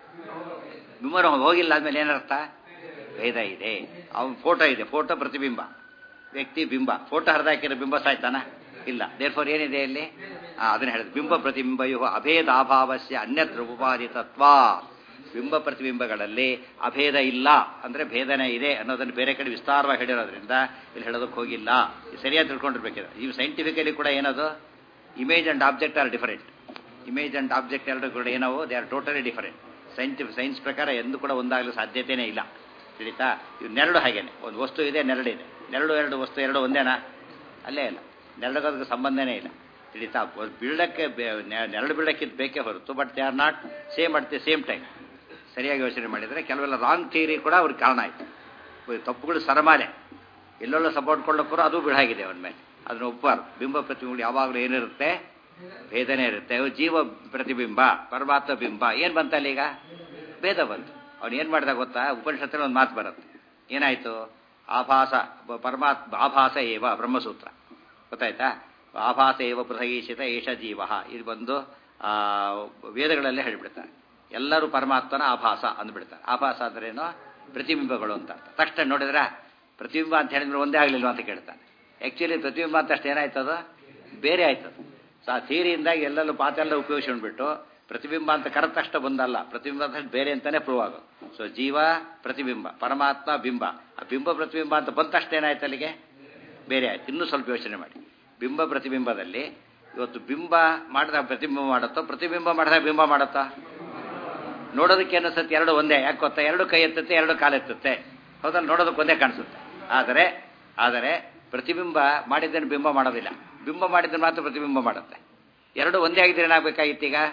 ಬಿಂಬನ ಹೋಗಿಲ್ಲ ಆದ್ಮೇಲೆ ಏನರ್ಥ? ಭೇದ ಇದೆ. ಅವನ ಫೋಟೋ ಇದೆ, ಫೋಟೋ ಪ್ರತಿಬಿಂಬ, ವ್ಯಕ್ತಿ ಬಿಂಬ. ಫೋಟೋ ಹರಿದಾಕಿರೋ ಬಿಂಬ ಸಾಯ್ತಾನ? ಇಲ್ಲ. ದೇರ್ ಫೋರ್ ಏನಿದೆ ಇಲ್ಲಿ? ಅದನ್ನ ಹೇಳಿದ್ರು, ಬಿಂಬ ಪ್ರತಿಬಿಂಬಯೋ ಅಭೇದಾಭಾವಸ್ಯ ಅನ್ಯತ್ರ ಉಪಾದಿತತ್ವ. ಬಿಂಬ ಪ್ರತಿಬಿಂಬಗಳಲ್ಲಿ ಅಭೇದ ಇಲ್ಲ ಅಂದ್ರೆ ಭೇದನೆ ಇದೆ ಅನ್ನೋದನ್ನು ಬೇರೆ ಕಡೆ ವಿಸ್ತಾರವಾಗಿ ಹೇಳಿರೋದ್ರಿಂದ ಇಲ್ಲಿ ಹೇಳೋದಕ್ಕೆ ಹೋಗಿಲ್ಲ. ಸರಿಯಾಗಿ ತಿಳ್ಕೊಂಡಿರ್ಬೇಕಿದೆ. ಇವು ಸೈಂಟಿಫಿಕಲಿ ಕೂಡ ಏನದು? Image and object are different. Image and object ಎರಡು ಕೂಡ ಏನವು? They are totally different. Science ಪ್ರಕಾರ ಎಂದು ಕೂಡ ಒಂದಾಗಲು ಸಾಧ್ಯತೆಯೇ ಇಲ್ಲ. ತಿಳಿತಾ? ಇವು ನೆರಳು ಹಾಗೇನೆ, ಒಂದು ವಸ್ತು ಇದೆ, ನೆರಳಿದೆ. ಎರಡು ವಸ್ತು ಎರಡು ಒಂದೇನಾ? ಅಲ್ಲೇ ಇಲ್ಲ, ನೆರಳಿಗೋದಕ್ಕೆ ಸಂಬಂಧನೇ ಇಲ್ಲ. ತಿಳಿತಾ? ಬೀಳಕ್ಕೆ ನೆರಳು ಬೀಳಕ್ಕಿಂತ ಬೇಕೇ ಹೊರತು, but they are not same at the same time. ಸರಿಯಾಗಿ ಯೋಚನೆ ಮಾಡಿದರೆ ಕೆಲವೆಲ್ಲ ರಾಂಗ್ ಥಿಯರಿ ಕೂಡ ಅವ್ರಿಗೆ ಕಾರಣ ಆಯಿತು. ತಪ್ಪುಗಳು ಸರಮಾಲೆ ಎಲ್ಲೆಲ್ಲ ಸಪೋರ್ಟ್ ಕೊಳ್ಳೋಕ್ಕೂ ಅದು ಬಿಡಾಗಿದೆ ಅವನ ಮೇಲೆ, ಅದನ್ನು ಒಪ್ಪಬಾರ್ದು. ಬಿಂಬ ಪ್ರತಿಬಿಂಬ ಯಾವಾಗಲೂ ಏನಿರುತ್ತೆ? ಭೇದನೆ ಇರುತ್ತೆ. ಜೀವ ಪ್ರತಿಬಿಂಬ, ಪರಮಾತ್ಮ ಬಿಂಬ, ಏನು ಬಂತಲ್ಲ ಈಗ? ಭೇದ ಬಂತು. ಅವ್ನು ಏನು ಮಾಡಿದ ಗೊತ್ತಾ? ಉಪನಿಷತ್ತಲ್ಲಿ ಒಂದು ಮಾತು ಬರುತ್ತೆ, ಏನಾಯಿತು? ಆಭಾಸ ಪರಮಾತ್ಮ ಆಭಾಸ ಏವ ಬ್ರಹ್ಮಸೂತ್ರ, ಗೊತ್ತಾಯ್ತಾ? ಆಭಾಸ ಏವ ಪೃಥಗೀಶಿತ ಏಷ ಜೀವ, ಇದು ಬಂದು ವೇದಗಳಲ್ಲೇ ಹೇಳಿಬಿಡ್ತಾರೆ. ಎಲ್ಲರೂ ಪರಮಾತ್ಮನ ಆಭಾಸ ಅಂದ್ಬಿಡ್ತಾರೆ. ಆಭಾಸ ಅಂದ್ರೇನು? ಪ್ರತಿಬಿಂಬಗಳು ಅಂತ. ತಕ್ಷಣ ನೋಡಿದ್ರೆ ಪ್ರತಿಬಿಂಬ ಅಂತ ಹೇಳಿದ್ರೆ ಒಂದೇ ಆಗಲಿಲ್ವ ಅಂತ ಕೇಳ್ತಾನೆ. ಆ್ಯಕ್ಚುಲಿ ಪ್ರತಿಬಿಂಬ ಅಂತ ಅಷ್ಟು ಏನಾಯ್ತದ? ಬೇರೆ ಆಯ್ತದ. ಸೊ ಆ ಥಿಯರಿಯಿಂದಾಗಿ ಎಲ್ಲೆಲ್ಲೂ ಪಾತೆಲ್ಲ ಉಪಯೋಗಿಸ್ಕೊಂಡ್ಬಿಟ್ಟು ಪ್ರತಿಬಿಂಬ ಅಂತ ಕರೆದ ತಕ್ಷಣ ಬಂದಲ್ಲ, ಪ್ರತಿಬಿಂಬ ಅಂತ ಬೇರೆ ಅಂತಾನೆ ಪ್ರೂವ್ ಆಗೋದು. ಸೊ ಜೀವ ಪ್ರತಿಬಿಂಬ, ಪರಮಾತ್ಮ ಬಿಂಬ. ಆ ಬಿಂಬ ಪ್ರತಿಬಿಂಬ ಅಂತ ಬಂದ ತಕ್ಷಣ ಏನಾಯ್ತು? ಅಲ್ಲಿಗೆ ಬೇರೆ ಆಯ್ತು. ಇನ್ನೂ ಸ್ವಲ್ಪ ಯೋಚನೆ ಮಾಡಿ. ಬಿಂಬ ಪ್ರತಿಬಿಂಬದಲ್ಲಿ ಇವತ್ತು ಬಿಂಬ ಮಾಡಿದಾಗ ಪ್ರತಿಬಿಂಬ ಮಾಡುತ್ತೋ, ಪ್ರತಿಬಿಂಬ ಮಾಡಿದಾಗ ಬಿಂಬ ಮಾಡುತ್ತಾ? ನೋಡೋದಕ್ಕೆ ಅನಿಸುತ್ತೆ ಎರಡು ಒಂದೇ. ಯಾಕೆ ಗೊತ್ತಾ? ಎರಡು ಕೈ ಎತ್ತುತ್ತೆ, ಎರಡು ಕಾಲೆತ್ತುತ್ತೆ, ಹೌದಲ್ಲ? ನೋಡೋದಕ್ಕೆ ಒಂದೇ ಕಾಣಿಸುತ್ತೆ. ಆದರೆ ಪ್ರತಿಬಿಂಬ ಮಾಡಿದ್ದನ್ನು ಬಿಂಬ ಮಾಡೋದಿಲ್ಲ, ಬಿಂಬ ಮಾಡಿದ್ದನ್ನು ಮಾತ್ರ ಪ್ರತಿಬಿಂಬ ಮಾಡುತ್ತೆ. ಎರಡು ಒಂದೇ ಆಗಿದ್ರೆ ಏನಾಗಬೇಕಾಗಿತ್ತು? ಈಗ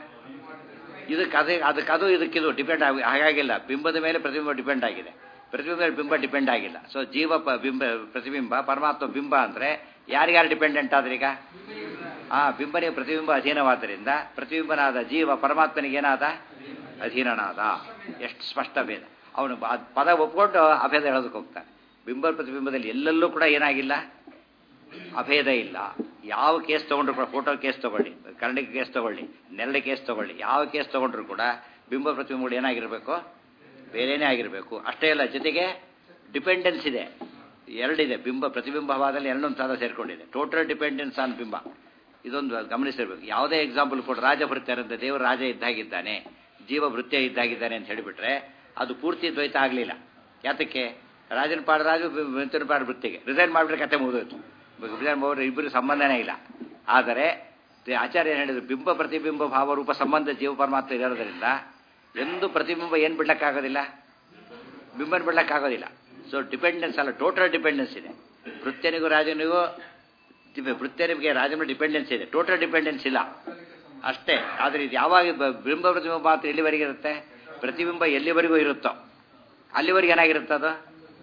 ಅದಕ್ಕದು ಇದಕ್ಕಿದು ಡಿಪೆಂಡ್ ಹಾಗಾಗಿಲ್ಲ. ಬಿಂಬದ ಮೇಲೆ ಪ್ರತಿಬಿಂಬ ಡಿಪೆಂಡ್ ಆಗಿದೆ, ಪ್ರತಿಬಿಂಬ ಮೇಲೆ ಬಿಂಬ ಡಿಪೆಂಡ್ ಆಗಿಲ್ಲ. ಸೊ ಜೀವ ಪ್ರತಿಬಿಂಬ, ಪರಮಾತ್ಮ ಬಿಂಬ ಅಂದರೆ ಯಾರ್ಯಾರು ಡಿಪೆಂಡೆಂಟ್ ಆದ್ರೆ ಈಗ? ಬಿಂಬನಿಗೆ ಪ್ರತಿಬಿಂಬ ಅಧೀನವಾದ್ದರಿಂದ ಪ್ರತಿಬಿಂಬನಾದ ಜೀವ ಪರಮಾತ್ಮನಿಗೇನಾದ? ಅಧೀನನಾದ. ಎಷ್ಟು ಸ್ಪಷ್ಟ ಭೇದ! ಅವನು ಪದ ಒಪ್ಕೊಂಡು ಅಭೇದ ಹೇಳೋದಕ್ಕೆ ಹೋಗ್ತಾನೆ. ಬಿಂಬ ಪ್ರತಿಬಿಂಬದಲ್ಲಿ ಎಲ್ಲೆಲ್ಲೂ ಕೂಡ ಏನಾಗಿಲ್ಲ? ಅಭೇದ ಇಲ್ಲ. ಯಾವ ಕೇಸ್ ತೊಗೊಂಡ್ರು ಕೂಡ, ಫೋಟೋ ಕೇಸ್ ತೊಗೊಳ್ಳಿ, ಕನ್ನಡಿಗೆ ಕೇಸ್ ತೊಗೊಳ್ಳಿ, ನೆರಳಿ ಕೇಸ್ ತೊಗೊಳ್ಳಿ, ಯಾವ ಕೇಸ್ ತೊಗೊಂಡ್ರು ಕೂಡ ಬಿಂಬ ಪ್ರತಿಬಿಂಬಗಳು ಏನಾಗಿರಬೇಕು? ಬೇರೆಯೇ ಆಗಿರಬೇಕು. ಅಷ್ಟೇ ಅಲ್ಲ, ಜೊತೆಗೆ ಡಿಪೆಂಡೆನ್ಸ್ ಇದೆ, ಎರಡಿದೆ. ಬಿಂಬ ಪ್ರತಿಬಿಂಬವಾದಲ್ಲಿ ಎರಡೊಂದು ಸಾಲ ಸೇರಿಕೊಂಡಿದೆ. ಟೋಟಲ್ ಡಿಪೆಂಡೆನ್ಸ್ ಆನ್ ಬಿಂಬ. ಇದೊಂದು ಗಮನಿಸಿರ್ಬೇಕು. ಯಾವುದೇ ಎಕ್ಸಾಂಪಲ್ ಕೊಟ್ಟು ರಾಜಭೃತ್ಯರಂತೆ ದೇವರು ರಾಜ ಇದ್ದಾಗಿದ್ದಾನೆ, ಜೀವ ಭೃತ್ಯ ಇದ್ದಾಗಿದ್ದಾನೆ ಅಂತ ಹೇಳಿಬಿಟ್ರೆ ಅದು ಪೂರ್ತಿ ದ್ವೈತ ಆಗಲಿಲ್ಲ. ಯಾತಕ್ಕೆ? ರಾಜನ ಪಾಡು ರಾಜು, ಭೃತ್ಯನ ಪಾಡು ಭೃತ್ಯಗೆ. ರಿಸೈನ್ ಮಾಡಿಬಿಟ್ರೆ ಕತೆ ಮುಗಿದೋಯ್ತು. ಇಬ್ಬರು ಸಂಬಂಧನೇ ಇಲ್ಲ. ಆದರೆ ಆಚಾರ್ಯ ಹೇಳಿದ್ರು, ಬಿಂಬ ಪ್ರತಿಬಿಂಬ ಭಾವರೂಪ ಸಂಬಂಧ ಜೀವ ಪರಮಾತ್ಮ ಇರೋದರಿಂದ ಎಂದು ಪ್ರತಿಬಿಂಬ ಏನು ಬಿಡ್ಲಕ್ಕಾಗೋದಿಲ್ಲ? ಬಿಂಬನ ಬಿಡ್ಲಕ್ಕಾಗೋದಿಲ್ಲ. ಸೊ ಡಿಪೆಂಡೆನ್ಸ್ ಅಲ್ಲ, ಟೋಟಲ್ ಡಿಪೆಂಡೆನ್ಸ್ ಇದೆ. ಭೃತ್ಯನಿಗೂ ರಾಜನಿಗೂ, ಭೃತ್ಯನಿಗೆ ರಾಜನ ಡಿಪೆಂಡೆನ್ಸ್ ಇದೆ, ಟೋಟಲ್ ಡಿಪೆಂಡೆನ್ಸ್ ಇಲ್ಲ ಅಷ್ಟೇ. ಆದರೆ ಇದು ಯಾವಾಗ ಬಿಂಬ ಪ್ರತಿಬಿಂಬ ಮಾತ್ರ ಎಲ್ಲಿವರೆಗೆ ಇರುತ್ತೆ? ಪ್ರತಿಬಿಂಬ ಎಲ್ಲಿವರೆಗೂ ಇರುತ್ತೋ ಅಲ್ಲಿವರೆಗೆ ಏನಾಗಿರುತ್ತೆ? ಅದು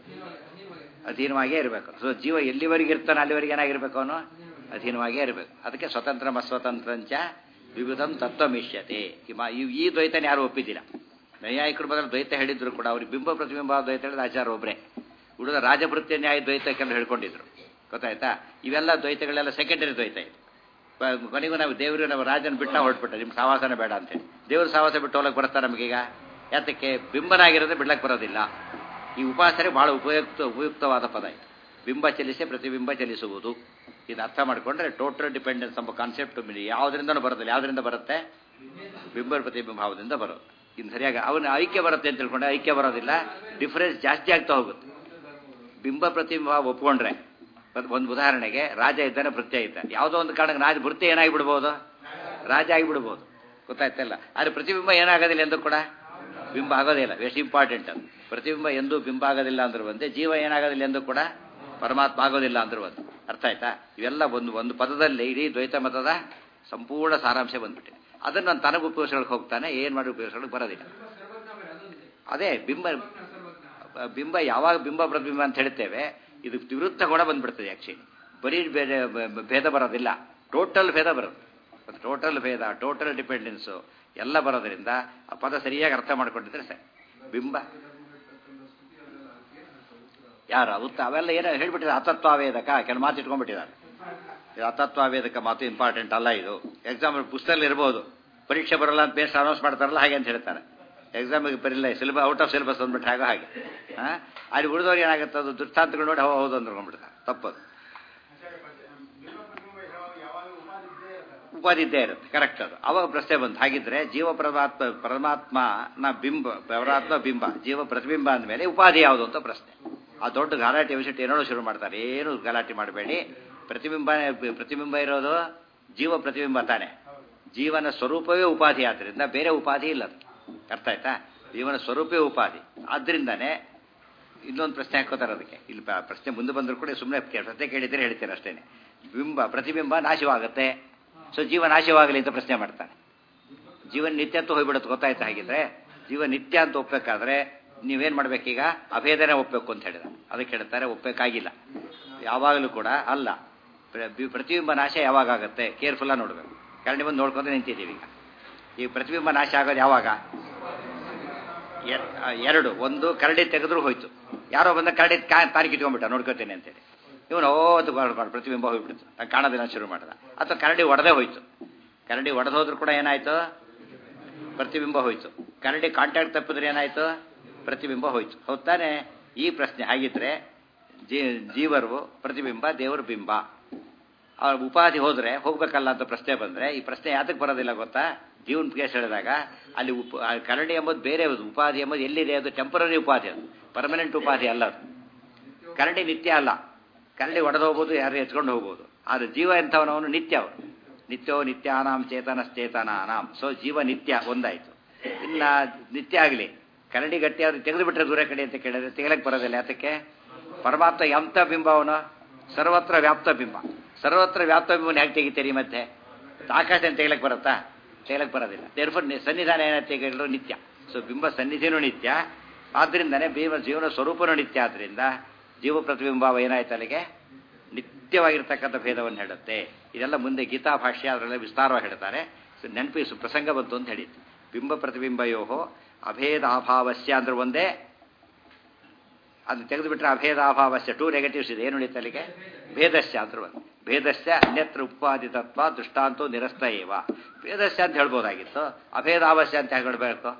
ಅಧೀನವಾಗೇ ಇರಬೇಕು. ಸೊ ಜೀವ ಎಲ್ಲಿವರೆಗೆ ಇರ್ತಾನೆ ಅಲ್ಲಿವರೆಗೆ ಏನಾಗಿರ್ಬೇಕು? ಅವನು ಅಧೀನವಾಗೇ ಇರಬೇಕು. ಅದಕ್ಕೆ ಸ್ವತಂತ್ರ ಅಸ್ವತಂತ್ರಂಚ ವಿವಿಧಂ ತತ್ವಮಿಷ್ಯತೆ. ಈ ದ್ವೈತನ ಯಾರು ಒಪ್ಪಿದ್ದಿಲ್ಲ. ನೈಯಾಯಿಕರು ಬದಲು ದ್ವೈತ ಹೇಳಿದ್ರು ಕೂಡ ಅವ್ರಿಗೆ ಬಿಂಬ ಪ್ರತಿಬಿಂಬ ದ್ವೈತ ಹೇಳಿದ ಆಚಾರ ಒಬ್ಬರೇ. ಉಳಿದ ರಾಜಭೃತ್ಯ ನ್ಯಾಯ ದ್ವೈತಕ್ಕೆಲ್ಲ ಹೇಳ್ಕೊಂಡಿದ್ರು, ಗೊತ್ತಾಯ್ತಾ? ಇವೆಲ್ಲ ದ್ವೈತಗಳೆಲ್ಲ ಸೆಕೆಂಡರಿ ದ್ವೈತ ಇದು. ಕೊನೆಗೂ ನಾವು ದೇವರು ನಾವು ರಾಜನ ಬಿಟ್ಟ ಹೊರಟ್ಬಿಟ್ಟ, ನಿಮ್ಮ ಸಾವಾಸನ ಬೇಡ ಅಂತೇಳಿ. ದೇವ್ರ ಸಾವಾಸ ಬಿಟ್ಟು ಹೋಗಕ್ಕೆ ಬರುತ್ತಾ ನಮಗೀಗ? ಯಾತಕ್ಕೆ? ಬಿಂಬನಾಗಿರೋದೇ ಬಿಡ್ಲಕ್ಕೆ ಬರೋದಿಲ್ಲ. ಈ ಉಪಾಸನೆ ಬಹಳ ಉಪಯುಕ್ತವಾದ ಪದ ಇದು. ಬಿಂಬ ಚಲಿಸಿ ಪ್ರತಿಬಿಂಬ ಚಲಿಸುವುದು. ಇದು ಅರ್ಥ ಮಾಡಿಕೊಂಡ್ರೆ ಟೋಟಲ್ ಡಿಪೆಂಡೆನ್ಸ್ ಎಂಬ ಕಾನ್ಸೆಪ್ಟ್ ಯಾವುದರಿಂದನೂ ಬರೋದಿಲ್ಲ. ಯಾವುದರಿಂದ ಬರುತ್ತೆ? ಬಿಂಬ ಪ್ರತಿಬಿಂಬ ಭಾವದಿಂದ ಬರೋದು. ಇನ್ನು ಸರಿಯಾಗಿ ಅವನ ಐಕ್ಯ ಬರುತ್ತೆ ಅಂತ ತಿಳ್ಕೊಂಡ್ರೆ ಐಕ್ಯ ಬರೋದಿಲ್ಲ, ಡಿಫರೆನ್ಸ್ ಜಾಸ್ತಿ ಆಗ್ತಾ ಹೋಗುತ್ತೆ. ಬಿಂಬ ಪ್ರತಿಬಿಂಬ ಒಪ್ಕೊಂಡ್ರೆ, ಒಂದು ಉದಾಹರಣೆಗೆ ರಾಜ ಇದ್ದಾನೆ, ಭೃತ್ಯ ಇದ್ದಾನೆ. ಯಾವುದೋ ಒಂದು ಕಾರಣಕ್ಕೆ ರಾಜ ಭೃತ್ಯ ಏನಾಗಿ ಬಿಡ್ಬೋದು? ರಾಜ ಆಗಿಬಿಡ್ಬೋದು, ಗೊತ್ತಾಯ್ತಲ್ಲ? ಆದರೆ ಪ್ರತಿಬಿಂಬ ಏನಾಗೋದಿಲ್ಲ ಎಂದು ಕೂಡ ಬಿಂಬ ಆಗೋದಿಲ್ಲ. ವೆಸ್ಟ್ ಇಂಪಾರ್ಟೆಂಟ್ ಅದು. ಪ್ರತಿಬಿಂಬ ಎಂದೂ ಬಿಂಬ ಆಗೋದಿಲ್ಲ ಅಂದ್ರೆ ಒಂದೇ, ಜೀವ ಏನಾಗೋದಿಲ್ಲ ಎಂದು ಕೂಡ ಪರಮಾತ್ಮ ಆಗೋದಿಲ್ಲ ಅಂದ್ರೆ ಒಂದು. ಅರ್ಥ ಆಯ್ತಾ? ಇವೆಲ್ಲ ಒಂದು ಪದದಲ್ಲಿ ಇಡೀ ದ್ವೈತ ಮತದ ಸಂಪೂರ್ಣ ಸಾರಾಂಶ ಬಂದ್ಬಿಟ್ಟಿದೆ. ಅದನ್ನು ನಾನು ತನಗೆ ಉಪಯೋಗಿಸೋಕೆ ಹೋಗ್ತಾನೆ, ಏನು ಮಾಡಿ ಉಪಯೋಗಿಸೋಕೆ ಬರೋದಿಲ್ಲ. ಅದೇ ಬಿಂಬ ಯಾವಾಗ ಬಿಂಬ ಪ್ರತಿಬಿಂಬ ಅಂತ ಹೇಳ್ತೇವೆ, ಇದು ವಿರುದ್ಧ ಗುಣ ಬಂದ್ಬಿಡ್ತದೆ. ಆ್ಯಕ್ಚುಲಿ ಬರೀ ಭೇದ ಬರೋದಿಲ್ಲ, ಟೋಟಲ್ ಭೇದ ಬರುತ್ತೆ. ಟೋಟಲ್ ಭೇದ, ಟೋಟಲ್ ಡಿಪೆಂಡೆನ್ಸು ಎಲ್ಲ ಬರೋದ್ರಿಂದ ಆ ಪದ ಸರಿಯಾಗಿ ಅರ್ಥ ಮಾಡ್ಕೊಂಡಿದ್ರೆ ಸರಿ. ಬಿಂಬ ಯಾರು ಅವೆಲ್ಲ ಏನೋ ಹೇಳ್ಬಿಟ್ಟಿದ್ದಾರೆ. ಅತತ್ವಾವೇದಕ ಕೆಲವು ಮಾತು ಇಟ್ಕೊಂಡ್ಬಿಟ್ಟಿದ್ದಾರೆ. ಅತತ್ವಾವೇದಕ ಮಾತು ಇಂಪಾರ್ಟೆಂಟ್ ಅಲ್ಲ. ಇದು ಎಕ್ಸಾಂಪಲ್ ಪುಸ್ತಕದಲ್ಲಿ ಇರ್ಬೋದು, ಪರೀಕ್ಷೆ ಬರೋಲ್ಲ ಅಂತ ಬೇಸ್ ಅನೌನ್ಸ್ ಮಾಡ್ತಾರಲ್ಲ ಹಾಗೆ ಅಂತ ಹೇಳ್ತಾರೆ. ಎಕ್ಸಾಮಿಗೆ ಬರಿಲ್ಲ, ಸಿಲೆಬಸ್ ಔಟ್ ಆಫ್ ಸಿಲೆಬಸ್ ಅಂದ್ಬಿಟ್ಟು ಹಾಗೆ ಅಲ್ಲಿ ಉಳಿದವ್ರು ಏನಾಗುತ್ತೆ, ಅದು ದೃಷ್ಟಾಂತಗಳು ನೋಡಿ ಹೌದು ಅಂದ್ಕೊಂಡ್ಬಿಡ್ತಾರೆ. ತಪ್ಪದು. ಉಪಾಧಿ ಇದ್ದೇ ಇರುತ್ತೆ, ಕರೆಕ್ಟ್. ಅದು ಅವಾಗ ಪ್ರಶ್ನೆ ಬಂತು, ಹಾಗಿದ್ರೆ ಜೀವ ಪರಮಾತ್ಮನ ಬಿಂಬ, ಪರಮಾತ್ಮ ಬಿಂಬ, ಜೀವ ಪ್ರತಿಬಿಂಬ ಅಂದಮೇಲೆ ಉಪಾಧಿ ಯಾವುದು ಅಂತ ಪ್ರಶ್ನೆ. ಆ ದೊಡ್ಡ ಗಲಾಟೆ ವಿಷಯ ಏನೋ ಶುರು ಮಾಡ್ತಾರೆ. ಏನು ಗಲಾಟೆ ಮಾಡಬೇಡಿ, ಪ್ರತಿಬಿಂಬ ಇರೋದು ಜೀವ ಪ್ರತಿಬಿಂಬ ತಾನೆ. ಜೀವನ ಸ್ವರೂಪವೇ ಉಪಾಧಿ, ಆದ್ದರಿಂದ ಬೇರೆ ಉಪಾಧಿ ಇಲ್ಲ. ಅರ್ಥ ಆಯ್ತಾ? ಜೀವನ ಸ್ವರೂಪವೇ ಉಪಾಧಿ. ಆದ್ರಿಂದಾನೆ ಇನ್ನೊಂದು ಪ್ರಶ್ನೆ ಹಾಕೋತಾರೆ ಅದಕ್ಕೆ. ಇಲ್ಲಿ ಪ್ರಶ್ನೆ ಮುಂದೆ ಬಂದರೂ ಕೂಡ ಸುಮ್ಮನೆ ಪ್ರಶ್ನೆ ಕೇಳಿದ್ರೆ ಹೇಳ್ತೀರ ಅಷ್ಟೇನೆ. ಪ್ರತಿಬಿಂಬ ನಾಶವಾಗುತ್ತೆ, ಸೊ ಜೀವ ನಾಶವಾಗಲಿ ಅಂತ ಪ್ರಶ್ನೆ ಮಾಡ್ತಾನೆ. ಜೀವನ ನಿತ್ಯ ಅಂತ ಹೋಗ್ಬಿಡುತ್ತೆ. ಗೊತ್ತಾಯ್ತಾ? ಹಾಗಿದ್ರೆ ಜೀವ ನಿತ್ಯ ಅಂತ ಒಪ್ಪಬೇಕಾದ್ರೆ ನೀವೇನು ಮಾಡ್ಬೇಕೀಗ? ಅಭೇದನೆ ಒಪ್ಪಬೇಕು ಅಂತ ಹೇಳಿದ. ಅದಕ್ಕೆ ಹೇಳ್ತಾರೆ ಒಪ್ಪಬೇಕಾಗಿಲ್ಲ ಯಾವಾಗಲೂ ಕೂಡ. ಅಲ್ಲ, ಪ್ರತಿಬಿಂಬ ನಾಶ ಯಾವಾಗ ಆಗುತ್ತೆ ಕೇರ್ಫುಲ್ಲಾಗಿ ನೋಡಬೇಕು. ಕರಡಿ ಬಂದು ನೋಡ್ಕೊಂತ ನಿಂತಿದ್ದೀವಿ. ಈಗ ಈ ಪ್ರತಿಬಿಂಬ ನಾಶ ಆಗೋದು ಯಾವಾಗ? ಎರಡು. ಒಂದು, ಕರಡಿ ತೆಗೆದ್ರು ಹೋಯ್ತು. ಯಾರೋ ಬಂದ ಕರಡಿ ತಾರೀಕು ಇಟ್ಕೊಂಡ್ಬಿಟ್ಟ ನೋಡ್ಕೋತೇನೆ ಅಂತೇಳಿ. ಇವನು ಓದು ಪ್ರತಿಬಿಂಬ ಹೋಗ್ಬಿಡ್ತು, ಕಾಣೋದಿಲ್ಲ ಶುರು ಮಾಡ್ದ. ಅಥವಾ ಕರಡಿ ಒಡೆದೇ ಹೋಯ್ತು. ಕರಡಿ ಒಡೆದೋದ್ರು ಕೂಡ ಏನಾಯ್ತು? ಪ್ರತಿಬಿಂಬ ಹೋಯ್ತು. ಕರಡಿ ಕಾಂಟ್ಯಾಕ್ಟ್ ತಪ್ಪಿದ್ರೆ ಏನಾಯ್ತು? ಪ್ರತಿಬಿಂಬ ಹೋಯ್ತು. ಹೌದಾನೆ? ಈ ಪ್ರಶ್ನೆ ಹಾಗಿದ್ರೆ ಜೀವರು ಪ್ರತಿಬಿಂಬ, ದೇವರು ಬಿಂಬ. ಅವ್ರ ಉಪಾಧಿ ಹೋದ್ರೆ ಹೋಗ್ಬೇಕಲ್ಲ ಅಂತ ಪ್ರಶ್ನೆ ಬಂದ್ರೆ ಈ ಪ್ರಶ್ನೆ ಯಾತಕ್ಕೆ ಬರೋದಿಲ್ಲ ಗೊತ್ತಾ? ಜೀವನ ಕೇಸ್ ಹೇಳಿದಾಗ ಅಲ್ಲಿ ಕರಡಿ ಎಂಬುದು ಬೇರೆ, ಉಪಾಧಿ ಎಂಬುದು ಎಲ್ಲಿದೆ? ಅದು ಟೆಂಪರರಿ ಉಪಾಧಿ, ಅದು ಪರ್ಮನೆಂಟ್ ಉಪಾಧಿ ಅಲ್ಲ. ಅದು ಕರಡಿ ನಿತ್ಯ ಅಲ್ಲ. ಕರಡಿ ಒಡೆದು ಹೋಗ್ಬೋದು, ಯಾರು ಎತ್ಕೊಂಡು ಹೋಗ್ಬೋದು. ಆದರೆ ಜೀವ ಎಂಥವನವನು ನಿತ್ಯ. ಅವನು ನಿತ್ಯೋ ನಿತ್ಯಾನಾಂ ಚೇತನಶ್ಚೇತನಾನಾಂ. ಸೊ ಜೀವ ನಿತ್ಯ ಒಂದಾಯ್ತು. ಇನ್ನ ನಿತ್ಯ ಆಗಲಿ, ಕರಡಿ ಗಟ್ಟಿ ಅವ್ರು ತೆಗೆದು ಬಿಟ್ರೆ ದೂರ ಕಡೆ ಅಂತ ಕೇಳಿದ್ರೆ ತೆಗಲಕ್ಕೆ ಬರೋದಿಲ್ಲ. ಯಾತಕ್ಕೆ? ಪರಮಾತ್ಮ ಎಂಥ ಬಿಂಬ ಅವನು? ಸರ್ವತ್ರ ವ್ಯಾಪ್ತ ಬಿಂಬ. ಸರ್ವತ್ರ ವ್ಯಾಪ್ತ ಬಿಂಬನ ಹೇಗೆ ತೆಗಿತೀರಿ? ಮತ್ತೆ ಆಕಾಶ ತೆಗಲಕ್ಕೆ ಬರುತ್ತಾ? ತೆಗಲಕ್ಕೆ ಬರೋದಿಲ್ಲ. ದೇರ್ಫೋರ್ ಸನ್ನಿಧಾನ ಏನ ತೆಗೆಗಳು ನಿತ್ಯ. ಸೊ ಬಿಂಬ ಸನ್ನಿಧಿನೂ ನಿತ್ಯ, ಆದ್ರಿಂದನೇ ಜೀವನ ಸ್ವರೂಪನೂ ನಿತ್ಯ. ಆದ್ರಿಂದ ಜೀವ ಪ್ರತಿಬಿಂಬ ಏನಾಯ್ತು ಅಲ್ಲಿಗೆ? ನಿತ್ಯವಾಗಿರ್ತಕ್ಕಂಥ ಭೇದವನ್ನು ಹೇಳುತ್ತೆ. ಇದೆಲ್ಲ ಮುಂದೆ ಗೀತಾ ಭಾಷ್ಯ ಅದರಲ್ಲ ವಿಸ್ತಾರವಾಗಿ ಹೇಳ್ತಾರೆ. ನೆನಪಿಸು ಪ್ರಸಂಗ ಬಂತು ಅಂತ ಹೇಳಿತ್ತು. ಬಿಂಬ ಪ್ರತಿಬಿಂಬಯೋ ಅಭೇದಾಭಾವಸ್ಯ ಅಂದ್ರೆ ಒಂದೇ. ಅದನ್ನ ತೆಗೆದುಬಿಟ್ರೆ ಅಭೇದಾಭಾವಸ್ಯ 2 ನೆಗೆಟಿವ್ಸ್ ಇದೆ. ಏನು ಉಳಿತು ಅಲ್ಲಿಗೆ? ಭೇದಸ್ಯ ಅಂದ್ರೆ ಒಂದು. ಭೇದಸ್ಯ ಅನ್ಯತ್ರ ಉಪಾದಿತತ್ವ ದೃಷ್ಟಾಂತೋ ನಿರಸ್ತ ಏವ. ಭೇದಸ್ಯ ಅಂತ ಹೇಳ್ಬೋದಾಗಿತ್ತು, ಅಭೇದಾಭಾವಸ್ಯ ಅಂತ ಹೇಳ್ಬೇಕು.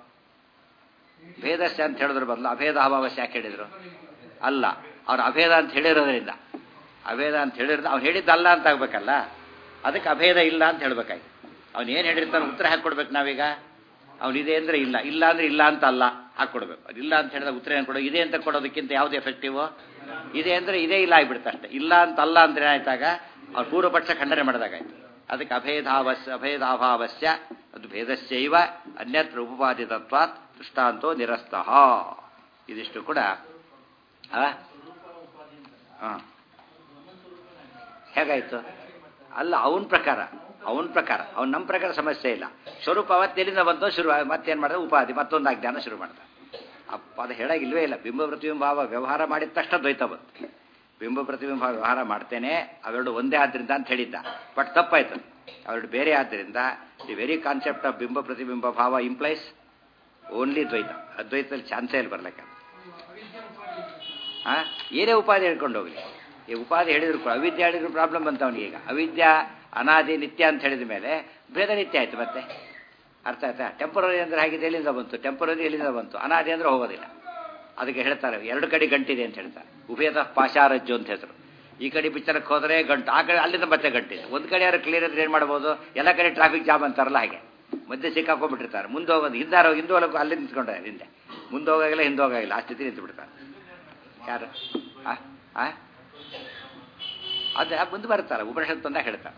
ಭೇದಸ್ಯ ಅಂತ ಹೇಳಿದ್ರ ಬದಲು ಅಭೇದಾಭಾವಸ್ಯ ಯಾಕೆ ಹೇಳಿದ್ರು? ಅಲ್ಲ, ಅವ್ರು ಅಭೇದ ಅಂತ ಹೇಳಿರೋದ್ರಿಂದ, ಅಭೇದ ಅಂತ ಹೇಳಿರೋದು ಅವ್ನು ಹೇಳಿದ್ದಲ್ಲ ಅಂತ ಆಗ್ಬೇಕಲ್ಲ. ಅದಕ್ಕೆ ಅಭೇದ ಇಲ್ಲ ಅಂತ ಹೇಳ್ಬೇಕಾಗಿ. ಅವ್ನು ಏನು ಹೇಳಿರ್ತಾನೆ ಉತ್ತರ ಹಾಕೊಡ್ಬೇಕು ನಾವೀಗ. ಅವನಿದೆ ಅಂದ್ರೆ ಇಲ್ಲ, ಇಲ್ಲ ಅಂದ್ರೆ ಇಲ್ಲ ಅಂತ ಅಲ್ಲ ಹಾಕೊಡ್ಬೇಕು. ಅದಿಲ್ಲ ಅಂತ ಹೇಳಿದಾಗ ಉತ್ತರ ಏನು ಕೊಡೋ? ಇದೆ ಅಂತ ಕೊಡೋದಕ್ಕಿಂತ ಯಾವ್ದು ಎಫೆಕ್ಟಿವ್? ಇದೆ ಅಂದ್ರೆ ಇದೇ ಇಲ್ಲ ಆಗಿಬಿಡುತ್ತೆ ಅಷ್ಟೇ. ಇಲ್ಲ ಅಂತ ಅಲ್ಲ ಅಂದ್ರೆ ಏನಾಯ್ತಾಗ ಅವ್ರು ಪೂರ್ವಪಕ್ಷ ಖಂಡನೆ ಮಾಡಿದಾಗಾಯ್ತು. ಅದಕ್ಕೆ ಅಭೇದಾಭಾವಸ್ಯ ಅದು ಭೇದಸ್ಯೈವ ಅನ್ಯತ್ರ ಉಪಪಾದಿತತ್ವಾತ್ ದೃಷ್ಟಾಂತೋ ನಿರಸ್ತಃ. ಇದಿಷ್ಟು ಕೂಡ ಹೇಗಾಯ್ತು? ಅಲ್ಲ, ಅವನ ಪ್ರಕಾರ ಅವ್ನು ನಮ್ಮ ಪ್ರಕಾರ ಸಮಸ್ಯೆ ಇಲ್ಲ. ಸ್ವರೂಪ ಅವತ್ತೆಲ್ಲಿಂದ ಬಂತು ಶುರು, ಮತ್ತೇನು ಮಾಡಿದ್ರೆ ಉಪಾಧಿ ಮತ್ತೊಂದು ಅಜ್ಞಾನ ಶುರು ಮಾಡ್ತಾರೆ. ಅದು ಹೇಳಾಗಿಲ್ವೇ ಇಲ್ಲ. ಬಿಂಬ ಪ್ರತಿಬಿಂಬ ವ್ಯವಹಾರ ಮಾಡಿದ ತಕ್ಷಣ ದ್ವೈತ ಬಂತು. ಬಿಂಬ ಪ್ರತಿಬಿಂಬ ವ್ಯವಹಾರ ಮಾಡ್ತೇನೆ ಅವೆರಡು ಒಂದೇ ಆದ್ರಿಂದ ಅಂತ ಹೇಳಿದ್ದ. ಬಟ್ ತಪ್ಪಾಯ್ತು. ಅವೆರಡು ಬೇರೆ ಆದ್ರಿಂದ ದಿ ವೆರಿ ಕಾನ್ಸೆಪ್ಟ್ ಆಫ್ ಬಿಂಬ ಪ್ರತಿಬಿಂಬ ಭಾವ ಇಂಪ್ಲೈಸ್ ಓನ್ಲಿ ದ್ವೈತ. ಅದ್ವೈತದಲ್ಲಿ ಚಾನ್ಸೇ ಇಲ್ಲ ಬರ್ಲಿಕ್ಕೆ. ಏನೇ ಉಪಾಧಿ ಹೇಳ್ಕೊಂಡು ಹೋಗ್ಲಿ, ಈ ಉಪಾಧಿ ಹೇಳಿದ್ರು ಅವಿದ್ಯೆ ಹೇಳಿದ್ರು ಪ್ರಾಬ್ಲಮ್ ಬಂತ ಅವನಿಗೆ. ಈಗ ಅವಿದ್ಯಾ ಅನಾದಿ ನಿತ್ಯ ಅಂತ ಹೇಳಿದ ಮೇಲೆ ಭೇದ ನಿತ್ಯ ಆಯ್ತು. ಮತ್ತೆ ಅರ್ಥ ಆಯ್ತಾ? ಟೆಂಪರರಿ ಅಂದ್ರೆ ಹಾಗಿದೆ, ಎಲ್ಲಿಂದ ಬಂತು? ಟೆಂಪರರಿ ಎಲ್ಲಿಂದ ಬಂತು? ಅನಾದಿ ಅಂದ್ರೆ ಹೋಗೋದಿಲ್ಲ. ಅದಕ್ಕೆ ಹೇಳ್ತಾರೆ ಎರಡು ಕಡೆ ಗಂಟಿದೆ ಅಂತ ಹೇಳ್ತಾರೆ. ಉಭಯದ ಪಾಶಾರಜ್ಜು ಅಂತ ಹೆಸರು. ಈ ಕಡೆ ಪಿಕ್ಚರಕ್ಕೆ ಹೋದರೆ ಗಂಟು, ಆ ಕಡೆ ಅಲ್ಲಿಂದ ಮತ್ತೆ ಗಂಟಿದೆ. ಒಂದು ಕಡೆ ಯಾರು ಕ್ಲಿಯರ್ ಇದ್ರೆ ಏನು ಮಾಡ್ಬೋದು? ಎಲ್ಲ ಕಡೆ ಟ್ರಾಫಿಕ್ ಜಾಮ್ ಅಂತಾರಲ್ಲ ಹಾಗೆ ಮಧ್ಯೆ ಸಿಕ್ಕಾಕೊಂಡ್ಬಿಟ್ಟಿರ್ತಾರೆ. ಮುಂದೆ ಹೋಗೋದು ಹಿಂದೆ ಹೋಗಕ್ಕೆ ಅಲ್ಲಿ ನಿಂತ್ಕೊಂಡ್ರೆ ಹಿಂದೆ ಮುಂದೆ ಹೋಗಾಗಿಲ್ಲ, ಹಿಂದೆ ಹೋಗಾಗಿಲ್ಲ, ಆ ಸ್ಥಿತಿ ನಿಂತು ಬಿಡ್ತಾರೆ. ಯಾರು ಅದೇ ಮುಂದೆ ಬರ್ತಾರೆ. ಉಪನಿಷತ್ತು ಅಂದಾಗ ಹೇಳ್ತಾರೆ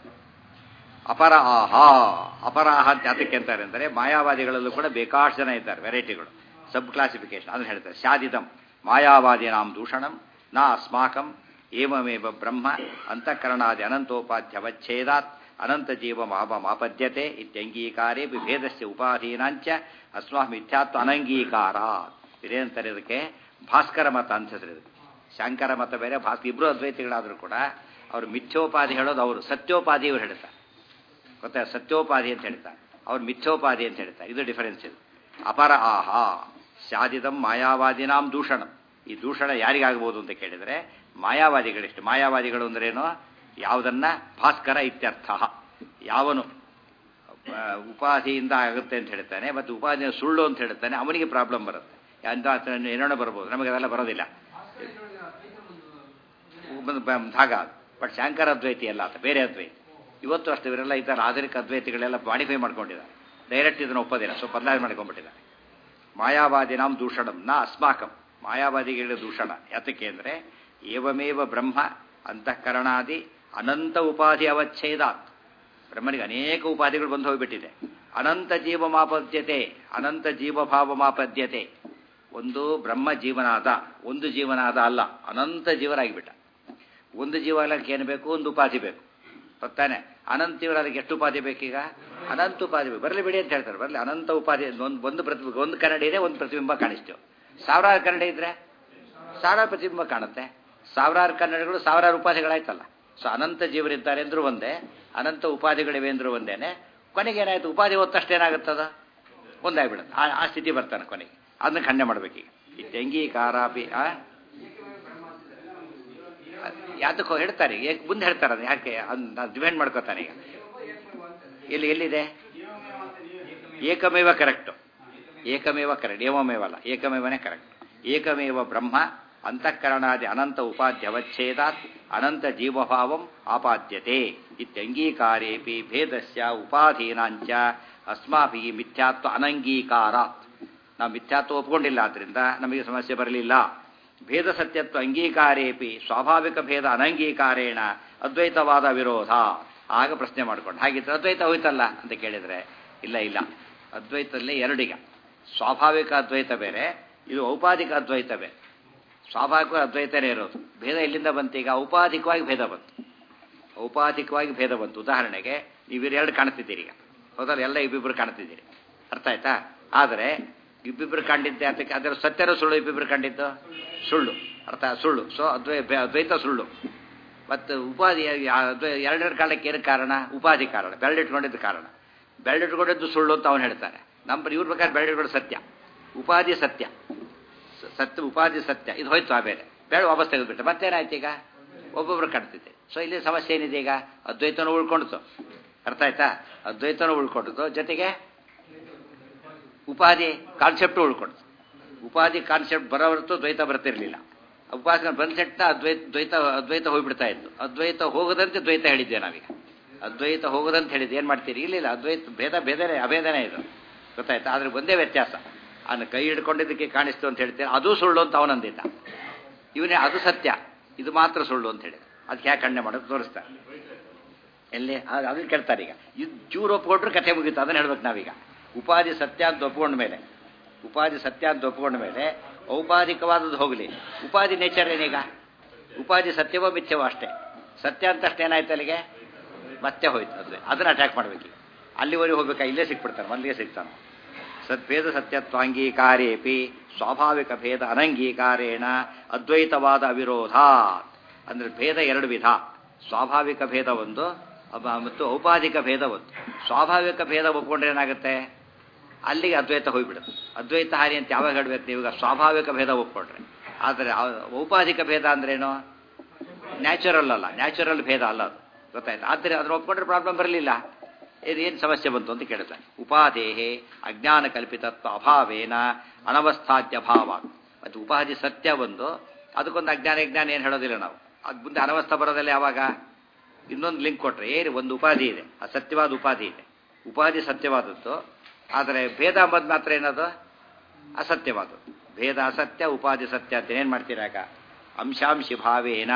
ಅಪರಾಹ ಅಂತ ಯಾತಕ್ಕೆ ಅಂತಾರೆ ಅಂದರೆ ಮಾಯಾವಾದಿಗಳಲ್ಲೂ ಕೂಡ ಬೇಕಾಷ್ಟು ಜನ ಇದ್ದಾರೆ, ವೆರೈಟಿಗಳು, ಸಬ್ ಕ್ಲಾಸಿಫಿಕೇಶನ್. ಅದನ್ನು ಹೇಳ್ತಾರೆ. ಸ್ಯಾದಿದಂ ಮಾಯಾವಾದಿನಾಂ ದೂಷಣಂ ನ ಅಸ್ಮಾಕಂ ಏವಮೇವ ಬ್ರಹ್ಮ ಅಂತಃಕರಣಾದಿ ಅನಂತೋಪಾಧ್ಯವಚ್ಛೇದಾತ್ ಅನಂತ ಜೀವ ಮಾಪದ್ಯತೆ ಇತ್ಯಂಗೀಕಾರೇ ವಿಭೇದಸ್ಯ ಉಪಾಧೀನಾಂಚ ಅಸ್ಮಾತ್ ಮಿಥ್ಯಾತ್ವ ಅನಂಗೀಕಾರಾತ್. ಇದೇನಂತಾರೆ ಇದಕ್ಕೆ? ಭಾಸ್ಕರ ಮತ ಅಂತ ಹೆಸರು. ಶಾಂಕರ ಮತ ಬೇರೆ, ಇಬ್ಬರು ಅದ್ವೈತಿಗಳಾದರೂ ಕೂಡ ಅವ್ರು ಮಿಥ್ಯೋಪಾಧಿ ಹೇಳೋದು ಅವರು, ಸತ್ಯೋಪಾಧಿ ಇವ್ರು ಹೇಳ್ತಾರೆ. ಗೊತ್ತಾ, ಸತ್ಯೋಪಾಧಿ ಅಂತ ಹೇಳ್ತಾರೆ, ಅವ್ರು ಮಿಥ್ಯೋಪಾಧಿ ಅಂತ ಹೇಳ್ತಾರೆ. ಇದು ಡಿಫರೆನ್ಸ್ ಇದು. ಅಪರ ಆಹಾ ಸ್ಯಾದಿದಂ ಮಾಯಾವಾದಿನಾಂ ದೂಷಣಂ. ಈ ದೂಷಣ ಯಾರಿಗಾಗಬಹುದು ಅಂತ ಕೇಳಿದರೆ ಮಾಯಾವಾದಿಗಳಿಷ್ಟು. ಮಾಯಾವಾದಿಗಳು ಅಂದ್ರೇನು, ಯಾವುದನ್ನ ಭಾಸ್ಕರ ಇತ್ಯರ್ಥ, ಯಾವನು ಉಪಾಧಿಯಿಂದ ಆಗುತ್ತೆ ಅಂತ ಹೇಳ್ತಾನೆ ಮತ್ತು ಉಪಾಧಿಯ ಸುಳ್ಳು ಅಂತ ಹೇಳ್ತಾನೆ ಅವನಿಗೆ ಪ್ರಾಬ್ಲಮ್ ಬರುತ್ತೆ. ಅಂತ ಏನೋ ಬರ್ಬೋದು, ನಮಗೆ ಅದೆಲ್ಲ ಬರೋದಿಲ್ಲ. ಭಾಗ ಬಟ್ ಶಂಕರ ಅದ್ವೈತಿ ಅಲ್ಲ, ಅಂತ ಬೇರೆ ಅದ್ವೈತಿ. ಇವತ್ತು ಅಷ್ಟು ಇವರೆಲ್ಲ ಈ ಥರ ಆಧುನಿಕ ಅದ್ವೈತಿಗಳೆಲ್ಲ ಮಾಡಿಫೈ ಮಾಡ್ಕೊಂಡಿದ್ದಾರೆ. ಡೈರೆಕ್ಟ್ ಇದನ್ನು ಒಪ್ಪೋದಿಲ್ಲ, ಸ್ವಲ್ಪ ಬದಲಾವಣೆ ಮಾಡ್ಕೊಂಡ್ಬಿಟ್ಟಿದ್ದಾರೆ. ಮಾಯಾವಾದಿನಾಂ ದೂಷಣಂ ನ ಅಸ್ಮಾಕಂ. ಮಾಯಾವಾದಿಗಳ ದೂಷಣ ಯಾತಕ್ಕೆ ಅಂದರೆ ಏವಮೇವ ಬ್ರಹ್ಮ ಅಂತಃಕರಣಾದಿ ಅನಂತ ಉಪಾಧಿ ಅವಚ್ಛೇದಾತ್. ಬ್ರಹ್ಮನಿಗೆ ಅನೇಕ ಉಪಾಧಿಗಳು ಬಂದು ಹೋಗಿಬಿಟ್ಟಿದೆ. ಅನಂತ ಜೀವ ಮಾಪದ್ಯತೆ, ಅನಂತ ಜೀವಭಾವ ಮಾಪದ್ಯತೆ. ಒಂದು ಬ್ರಹ್ಮ ಜೀವನಾದ, ಒಂದು ಜೀವನಾದ ಅಲ್ಲ, ಅನಂತ ಜೀವರಾಗಿಬಿಟ್ಟ. ಒಂದು ಜೀವ ಆಗಲಿಕ್ಕೆ ಏನು ಬೇಕು, ಒಂದು ಉಪಾಧಿ ಬೇಕು. ಗೊತ್ತಾನೆ, ಅನಂತ ಜೀವರಾದಕ್ಕೆ ಎಷ್ಟು ಉಪಾಧಿ ಬೇಕೀಗ, ಅನಂತ ಉಪಾಧಿ ಬೇಕು. ಬರಲಿ ಬಿಡಿ ಅಂತ ಹೇಳ್ತಾರೆ. ಬರಲಿ, ಅನಂತ ಉಪಾಧಿ. ಒಂದು ಕನ್ನಡಿ ಇದೆ, ಒಂದು ಪ್ರತಿಬಿಂಬ ಕಾಣಿಸ್ತೇವೆ. ಸಾವಿರಾರು ಕನ್ನಡಿ ಇದ್ರೆ ಸಾವಿರಾರು ಪ್ರತಿಬಿಂಬ ಕಾಣುತ್ತೆ. ಸಾವಿರಾರು ಕನ್ನಡಿಗಳು ಸಾವಿರಾರು ಉಪಾಧಿಗಳಾಯ್ತಲ್ಲ. ಸೊ ಅನಂತ ಜೀವರಿದ್ದಾರೆ ಅಂದ್ರೂ ಒಂದೇ, ಅನಂತ ಉಪಾಧಿಗಳಿವೆ ಅಂದ್ರೂ ಒಂದೇನೆ. ಕೊನೆಗೆ ಏನಾಯ್ತು, ಉಪಾಧಿ ಹೊತ್ತಷ್ಟೇನಾಗುತ್ತದ, ಒಂದಾಗ್ಬಿಡುತ್ತೆ. ಆ ಸ್ಥಿತಿ ಬರ್ತಾನೆ ಕೊನೆಗೆ. ಅದನ್ನ ಖಂಡನೆ ಮಾಡ್ಬೇಕೀಗ. ಈ ತೆಂಗೀಕಾರಾಪಿ ಯಾತಕ್ಕೋ ಹೇಳ್ತಾರೆ, ಮುಂದೆ ಹೇಳ್ತಾರೆ. ಅದು ಯಾಕೆ ಡಿಪೆಂಡ್ ಮಾಡ್ಕೋತಾನೆ. ಈಗ ಎಲ್ಲಿದೆ ಏಕಮೇವ ಕರೆಕ್ಟು, ಏಕಮೇವ ಕರೆಕ್ಟ್, ಏವಮೇವ ಅಲ್ಲ, ಏಕಮೇವನೇ ಕರೆಕ್ಟ್. ಏಕಮೇವ ಬ್ರಹ್ಮ ಅಂತಃಕರಣಾದಿ ಅನಂತ ಉಪಾಧ್ಯವಚ್ಛೇದಾತ್ ಅನಂತ ಜೀವಭಾವಂ ಆಪಾದ್ಯತೆ ಇತ್ಯಂಗೀಕಾರೇಪಿ ಭೇದಸ್ಯ ಉಪಾಧೀನಾಂಚ ಅಸ್ಮಾಭಿಃ ಮಿಥ್ಯಾತ್ವ ಅನಂಗೀಕಾರಾತ್. ನಾವು ಮಿಥ್ಯಾತ್ವ ಒಪ್ಕೊಂಡಿಲ್ಲ, ಆದ್ದರಿಂದ ನಮಗೆ ಸಮಸ್ಯೆ ಬರಲಿಲ್ಲ. ಭೇದ ಸತ್ಯತ್ವ ಅಂಗೀಕಾರೇಪಿ ಸ್ವಾಭಾವಿಕ ಭೇದ ಅನಂಗೀಕಾರೇಣ ಅದ್ವೈತವಾದ ವಿರೋಧ. ಆಗ ಪ್ರಶ್ನೆ ಮಾಡ್ಕೊಂಡು, ಹಾಗಿದ್ರೆ ಅದ್ವೈತ ಹೋಯ್ತಲ್ಲ ಅಂತ ಕೇಳಿದರೆ ಇಲ್ಲ ಇಲ್ಲ, ಅದ್ವೈತದಲ್ಲೇ ಎರಡೀಗ. ಸ್ವಾಭಾವಿಕ ಅದ್ವೈತ ಬೇರೆ, ಇದು ಔಪಾಧಿಕ ಅದ್ವೈತ ಬೇರೆ. ಸ್ವಾಭಾವಿಕ ಅದ್ವೈತನೇ ಇರೋದು. ಭೇದ ಎಲ್ಲಿಂದ ಬಂತು, ಈಗ ಔಪಾಧಿಕವಾಗಿ ಭೇದ ಬಂತು. ಔಪಾಧಿಕವಾಗಿ ಭೇದ ಬಂತು. ಉದಾಹರಣೆಗೆ ನೀವಿರೆರಡು ಕಾಣ್ತಿದ್ದೀರಿ ಈಗ, ಹೌದಲ್ಲ, ಎಲ್ಲ ಇಬ್ಬಿಬ್ರು ಕಾಣ್ತಿದ್ದೀರಿ, ಅರ್ಥ ಆಯ್ತಾ? ಆದರೆ ಇಬ್ಬಿಬ್ರು ಕಂಡಿದ್ದೆ ಅದಕ್ಕೆ ಅದರ ಸತ್ಯರ ಸುಳ್ಳು, ಇಬ್ಬಿಬ್ರು ಕಂಡಿದ್ದು ಸುಳ್ಳು, ಅರ್ಥ ಸುಳ್ಳು. ಸೊ ಅದ್ವೈತ ಸುಳ್ಳು. ಮತ್ತು ಉಪಾಧಿ ಎರಡೆರಡು ಕಾರಣಕ್ಕೆ ಏನು ಕಾರಣ, ಉಪಾಧಿ ಕಾರಣ, ಬೆರಳಿಟ್ಕೊಂಡಿದ್ದು ಕಾರಣ. ಬೆರಳಿಟ್ಕೊಂಡಿದ್ದು ಸುಳ್ಳು ಅಂತ ಅವನು ಹೇಳ್ತಾನೆ. ನಮ್ಮ ಇವ್ರ ಪ್ರಕಾರ ಬೆರಳಿಟ್ಕೊಂಡು ಸತ್ಯ, ಉಪಾಧಿ ಸತ್ಯ, ಸತ್ಯ ಉಪಾಧಿ ಸತ್ಯ. ಇದು ಹೋಯ್ತು, ಆಮೇಲೆ ಬೇಡ ವಾಪಸ್ ತೆಗೆದುಬಿಟ್ಟು ಮತ್ತೇನಾಯ್ತು, ಈಗ ಒಬ್ಬೊಬ್ರು ಕಾಣ್ತಿದ್ದೆ. ಸೊ ಇಲ್ಲಿ ಸಮಸ್ಯೆ ಏನಿದೆ, ಈಗ ಅದ್ವೈತನೂ ಉಳ್ಕೊಂಡಿತು, ಅರ್ಥ ಆಯ್ತಾ? ಅದ್ವೈತನೂ ಉಳ್ಕೊಂಡಿತು, ಜೊತೆಗೆ ಉಪಾಧಿ ಕಾನ್ಸೆಪ್ಟು ಉಳ್ಕೊಂಡು. ಉಪಾಧಿ ಕಾನ್ಸೆಪ್ಟ್ ಬರೋ ಹೊರತು ದ್ವೈತ ಬರ್ತಿರ್ಲಿಲ್ಲ. ಉಪಾಸನೆ ಬಂದ ಸೆಟ್ನ ಅದ್ವೈತ ಹೋಗ್ಬಿಡ್ತಾ ಇತ್ತು. ಅದ್ವೈತ ಹೋಗದಂತೆ ದ್ವೈತ ಹೇಳಿದ್ದೆ ನಾವೀಗ. ಅದ್ವೈತ ಹೋಗದಂತ ಹೇಳಿದ್ದೆ, ಏನು ಮಾಡ್ತೀರಿ? ಇಲ್ಲ, ಅದ್ವೈತ ಬೇದನೆ ಅಭೇದನೆ ಇದು, ಗೊತ್ತಾಯ್ತಾ? ಆದರೆ ಒಂದೇ ವ್ಯತ್ಯಾಸ, ಅದನ್ನು ಕೈ ಹಿಡ್ಕೊಂಡಿದ್ದಕ್ಕೆ ಕಾಣಿಸ್ತು ಅಂತ ಹೇಳ್ತೀರಿ, ಅದು ಸುಳ್ಳು ಅಂತ ಅವನಂದಿದ್ದ. ಇವನೇ ಅದು ಸತ್ಯ, ಇದು ಮಾತ್ರ ಸುಳ್ಳು ಅಂತ ಹೇಳಿದ. ಅದಕ್ಕೆ ಯಾಕೆ ಖಂಡನೆ ಮಾಡೋದು ತೋರಿಸ್ತಾರೆ ಎಲ್ಲಿ, ಅದನ್ನು ಕೇಳ್ತಾರೆ. ಈಗ ಇದು ಚೂರು ಒಪ್ಪಿಕೊಂಡ್ರೆ ಕಥೆ ಮುಗೀತು, ಅದನ್ನು ಹೇಳ್ಬೇಕು ನಾವೀಗ. ಉಪಾಧಿ ಸತ್ಯ ಅಂತ ಒಪ್ಕೊಂಡ ಮೇಲೆ, ಉಪಾಧಿ ಸತ್ಯ ಅಂತ ಒಪ್ಕೊಂಡ ಮೇಲೆ ಔಪಾಧಿಕವಾದದ್ದು ಹೋಗಲಿ, ಉಪಾಧಿ ನೇಚರ್ ಏನೀಗ? ಉಪಾಧಿ ಸತ್ಯವೋ ಮಿಥ್ಯವೋ ಅಷ್ಟೇ. ಸತ್ಯ ಅಂತ ಅಷ್ಟೇನಾಯ್ತು ಅಲ್ಲಿಗೆ, ಮತ್ತೆ ಹೋಯ್ತು. ಅದನ್ನು ಅಟ್ಯಾಕ್ ಮಾಡಬೇಕು. ಅಲ್ಲಿವರೆಗೆ ಹೋಗ್ಬೇಕಾ, ಇಲ್ಲೇ ಸಿಕ್ಬಿಡ್ತಾನೆ, ಮೊದಲಿಗೆ ಸಿಗ್ತಾನೆ. ಸದ್ಭೇದ ಸತ್ಯತ್ವಾಂಗೀಕಾರೇಪಿ ಸ್ವಾಭಾವಿಕ ಭೇದ ಅನಂಗೀಕಾರೇಣ ಅದ್ವೈತವಾದ ಅವಿರೋಧ. ಅಂದರೆ ಭೇದ ಎರಡು ವಿಧ, ಸ್ವಾಭಾವಿಕ ಭೇದ ಒಂದು ಮತ್ತು ಔಪಾಧಿಕ ಭೇದ ಒಂದು. ಸ್ವಾಭಾವಿಕ ಭೇದ ಒಪ್ಕೊಂಡ್ರೆ ಏನಾಗುತ್ತೆ, ಅಲ್ಲಿಗೆ ಅದ್ವೈತ ಹೋಗ್ಬಿಡುತ್ತೆ. ಅದ್ವೈತ ಹಾರಿ ಅಂತ ಯಾವಾಗ ಹೇಳಬೇಕು ನೀವೀಗ? ಸ್ವಾಭಾವಿಕ ಭೇದ ಒಪ್ಕೊಂಡ್ರೆ. ಆದರೆ ಔಪಾಧಿಕ ಭೇದ ಅಂದ್ರೇನು? ನ್ಯಾಚುರಲ್ ಅಲ್ಲ, ನ್ಯಾಚುರಲ್ ಭೇದ ಅಲ್ಲ ಅದು, ಗೊತ್ತಾಯ್ತು? ಆದರೆ ಅದನ್ನು ಒಪ್ಕೊಂಡ್ರೆ ಪ್ರಾಬ್ಲಮ್ ಬರಲಿಲ್ಲ. ಏನು ಸಮಸ್ಯೆ ಬಂತು ಅಂತ ಕೇಳ್ತಾನೆ. ಉಪಾಧೇಹೇ ಅಜ್ಞಾನ ಕಲ್ಪಿತತ್ವ ಅಭಾವೇನ ಅನವಸ್ಥಾದ್ಯಭಾವ. ಮತ್ತು ಉಪಾಧಿ ಸತ್ಯ ಒಂದು, ಅದಕ್ಕೊಂದು ಅಜ್ಞಾನ ಏನು ಹೇಳೋದಿಲ್ಲ ನಾವು. ಅದು ಮುಂದೆ ಅನವಸ್ಥಾ ಬರೋದಲ್ಲ ಯಾವಾಗ? ಇನ್ನೊಂದು ಲಿಂಕ್ ಕೊಟ್ಟರೆ ಏನು, ಒಂದು ಉಪಾಧಿ ಇದೆ, ಆ ಸತ್ಯವಾದ ಉಪಾಧಿ ಇದೆ, ಉಪಾಧಿ ಸತ್ಯವಾದದ್ದು. ಆದರೆ ಭೇದ ಅಂಬದು ಮಾತ್ರ ಏನದು? ಅಸತ್ಯವಾದದ್ದು. ಭೇದ ಅಸತ್ಯ, ಉಪಾಧಿ ಸತ್ಯ ಅಂತ ಏನು ಮಾಡ್ತೀರಾಗ? ಅಂಶಾಂಶಿ ಭಾವೇನ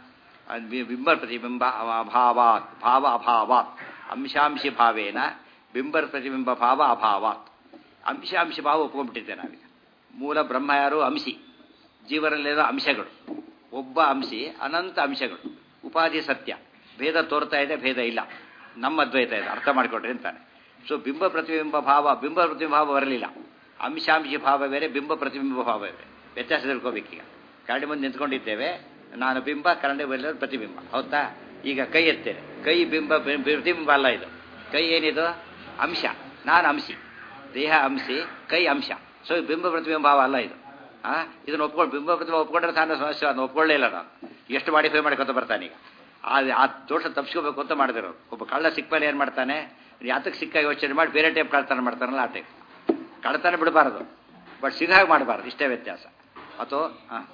ಬಿಂಬ ಪ್ರತಿಬಿಂಬ ಅಭಾವಾತ್, ಭಾವ ಅಭಾವಾತ್. ಅಂಶಾಂಶಿ ಭಾವೇನ ಬಿಂಬ ಪ್ರತಿಬಿಂಬ ಭಾವ ಅಭಾವಾತ್. ಅಂಶಾಂಶಿ ಭಾವ ಒಪ್ಕೊಂಡ್ಬಿಟ್ಟಿದ್ದೆ ನಾವೀಗ. ಮೂಲ ಬ್ರಹ್ಮ ಯಾರು? ಅಂಶಿ. ಜೀವನಲ್ಲಿರೋ ಅಂಶಗಳು, ಒಬ್ಬ ಅಂಶಿ, ಅನಂತ ಅಂಶಗಳು. ಉಪಾಧಿ ಸತ್ಯ, ಭೇದ ತೋರ್ತಾ ಇದೆ, ಭೇದ ಇಲ್ಲ. ನಮ್ಮ ಅದ್ವೈತ ಇದೆ, ಅರ್ಥ ಮಾಡಿಕೊಡ್ರಿ ಅಂತಾನೆ. ಸೊ ಬಿಂಬ ಪ್ರತಿಬಿಂಬ ಭಾವ, ಬಿಂಬ ಪ್ರತಿಬಿಂಬ ಭಾವ ಬರಲಿಲ್ಲ. ಅಂಶಾಂಶಿ ಭಾವ ಬೇರೆ, ಬಿಂಬ ಪ್ರತಿಬಿಂಬ ಭಾವ ಬೇರೆ. ವ್ಯತ್ಯಾಸ ತಿಳ್ಕೋಬೇಕೀಗ. ಕರಡಿ ಮುಂದೆ ನಿಂತ್ಕೊಂಡಿದ್ದೇವೆ, ನಾನು ಬಿಂಬ, ಕರಡಿ ಬರಲಿಲ್ಲ ಪ್ರತಿಬಿಂಬ, ಹೌದಾ? ಈಗ ಕೈ ಎತ್ತೇನೆ, ಕೈ ಬಿಂಬ ಪ್ರತಿಬಿಂಬ ಅಲ್ಲ ಇದು. ಕೈ ಏನಿದು? ಅಂಶ. ನಾನು ಅಂಶಿ, ದೇಹ ಅಂಶಿ, ಕೈ ಅಂಶ. ಸೊ ಬಿಂಬ ಪ್ರತಿಬಿಂಬ ಭಾವ ಅಲ್ಲ ಇದು. ಇದನ್ನು ಒಪ್ಕೊಂಡು ಬಿಂಬ ಪ್ರತಿಬಿಂಬ ಒಪ್ಕೊಂಡ್ರೆ ತಾನು ಸಮಸ್ಯೆ, ಅದನ್ನು ಒಪ್ಕೊಳ್ಳೇ ಇಲ್ಲ ನಾನು. ಎಷ್ಟು ಮಾಡಿಫೈ ಮಾಡ್ಕೊತ ಬರ್ತಾನೀಗ. ಆ ದೋಷ ತಪ್ಪಿಸ್ಕೋಬೇಕು ಅಂತ ಮಾಡಿದಿರೋರು. ಒಬ್ಬ ಕಳ್ಳ ಸಿಕ್ಕ ಮೇಲೆ ಏನು ಮಾಡ್ತಾನೆ? ಯಾತಕ್ಕೆ ಸಿಕ್ಕ ಯೋಚನೆ ಮಾಡಿ ಬೇರೆ ಟೈಪ್ ಕಳ್ತನ ಮಾಡ್ತಾನಲ್ಲ, ಆ ಟೈಪ್ ಕಳ್ತನ ಬಿಡಬಾರ್ದು, ಬಟ್ ಸಿಗಾಗಿ ಮಾಡಬಾರ್ದು, ಇಷ್ಟೇ ವ್ಯತ್ಯಾಸ. ಅಥವಾ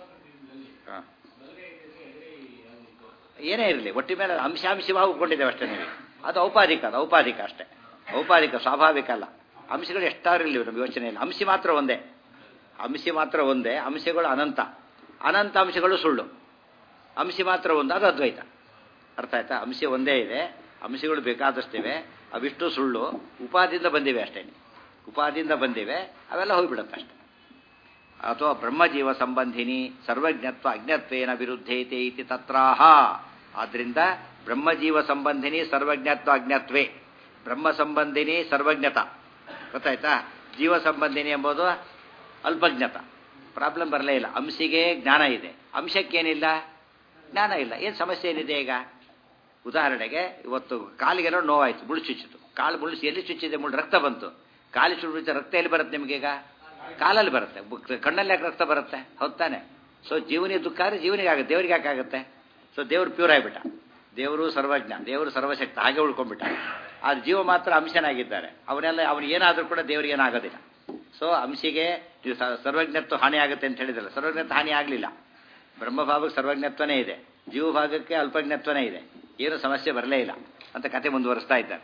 ಏನೇ ಇರಲಿ, ಒಟ್ಟಿ ಮೇಲೆ ಅಂಶಾಂಶವಾಗಿ ಒಪ್ಕೊಂಡಿದ್ದೇವೆ ಅಷ್ಟೇ ನೀವು. ಅದು ಔಪಾಧಿಕ ಅಷ್ಟೇ. ಔಪಾಧಿಕ, ಸ್ವಾಭಾವಿಕ ಅಲ್ಲ. ಅಂಶಗಳು ಎಷ್ಟಾರು ಇರಲಿ ನಮ್ಮ ಯೋಚನೆಯಲ್ಲಿ. ಅಂಶ ಮಾತ್ರ ಒಂದೇ. ಅಂಶಗಳು ಅನಂತ ಅಂಶಗಳು ಸುಳ್ಳು. ಅಂಶ ಮಾತ್ರ ಒಂದು, ಅದು ಅದ್ವೈತ. ಅರ್ಥ ಆಯ್ತಾ? ಅಂಶ ಒಂದೇ ಇದೆ, ಅಂಶಗಳು ಬೇಕಾದಷ್ಟಿವೆ, ಅವಿಷ್ಟು ಸುಳ್ಳು. ಉಪಾದಿಯಿಂದ ಬಂದಿವೆ ಅಷ್ಟೇ. ಉಪಾದಿಯಿಂದ ಬಂದಿವೆ, ಅವೆಲ್ಲ ಹೋಗ್ಬಿಡುತ್ತೆ ಅಷ್ಟೆ. ಅಥವಾ ಬ್ರಹ್ಮಜೀವ ಸಂಬಂಧಿನಿ ಸರ್ವಜ್ಞತ್ವ ಅಜ್ಞತ್ವೇನ ವಿರುದ್ಧೇತೆ ಇತಿ ತತ್ರಾಹ. ಆದ್ರಿಂದ ಬ್ರಹ್ಮಜೀವ ಸಂಬಂಧಿನಿ ಸರ್ವಜ್ಞತ್ವ ಅಜ್ಞತ್ವೇ. ಬ್ರಹ್ಮ ಸಂಬಂಧಿನಿ ಸರ್ವಜ್ಞತ, ಗೊತ್ತಾಯ್ತಾ? ಜೀವ ಸಂಬಂಧಿನಿ ಎಂಬುದು ಅಲ್ಪಜ್ಞತ. ಪ್ರಾಬ್ಲಮ್ ಬರಲೇ ಇಲ್ಲ. ಅಂಶಿಗೆ ಜ್ಞಾನ ಇದೆ, ಅಂಶಕ್ಕೇನಿಲ್ಲ, ಜ್ಞಾನ ಇಲ್ಲ. ಏನು ಸಮಸ್ಯೆ ಏನಿದೆ ಈಗ? ಉದಾಹರಣೆಗೆ, ಇವತ್ತು ಕಾಲಿಗೆಲ್ಲ ನೋವಾಯಿತು, ಮುಳ್ಳು ಚುಚ್ಚಿತು. ಕಾಲು ಮುಳ್ಳು ಎಲ್ಲಿ ಚುಚ್ಚಿದೆ? ಮುಳ್ಳು ರಕ್ತ ಬಂತು. ಕಾಲಿ ಚುಚ್ಚಿದ ರಕ್ತ ಎಲ್ಲಿ ಬರುತ್ತೆ ನಿಮಗೀಗ? ಕಾಲಲ್ಲಿ ಬರುತ್ತೆ. ಕಣ್ಣಲ್ಲಿ ಯಾಕೆ ರಕ್ತ ಬರುತ್ತೆ? ಹೌದಾನೆ? ಸೊ ಜೀವನಿಗೆ ದುಃಖ ಆದರೆ ಜೀವನಿಗೆ ಆಗುತ್ತೆ, ದೇವರಿಗೆ ಯಾಕೆ ಆಗುತ್ತೆ? ಸೊ ದೇವರು ಪ್ಯೂರ್ ಆಗಿಬಿಟ್ಟ, ದೇವರು ಸರ್ವಜ್ಞ, ದೇವರು ಸರ್ವಶಕ್ತ, ಹಾಗೆ ಉಳ್ಕೊಂಡ್ಬಿಟ್ಟ. ಆದ್ರೆ ಜೀವ ಮಾತ್ರ ಅಂಶನಾಗಿದ್ದಾರೆ. ಅವನು ಏನಾದರೂ ಕೂಡ ದೇವರಿಗೆ ಏನಾಗೋದಿಲ್ಲ. ಸೊ ಅಂಶಿಗೆ ಸರ್ವಜ್ಞತ್ವ ಹಾನಿ ಆಗುತ್ತೆ ಅಂತ ಹೇಳಿದಲ್ಲ, ಸರ್ವಜ್ಞತ್ವ ಹಾನಿ ಆಗಲಿಲ್ಲ. ಬ್ರಹ್ಮಭಾವಕ್ಕೆ ಸರ್ವಜ್ಞತ್ವನೇ ಇದೆ, ಜೀವಭಾಗಕ್ಕೆ ಅಲ್ಪಜ್ಞತ್ವನೇ ಇದೆ. ಏನು ಸಮಸ್ಯೆ ಬರಲೇ ಇಲ್ಲ ಅಂತ ಕತೆ ಮುಂದುವರಿಸ್ತಾ ಇದ್ದಾರೆ.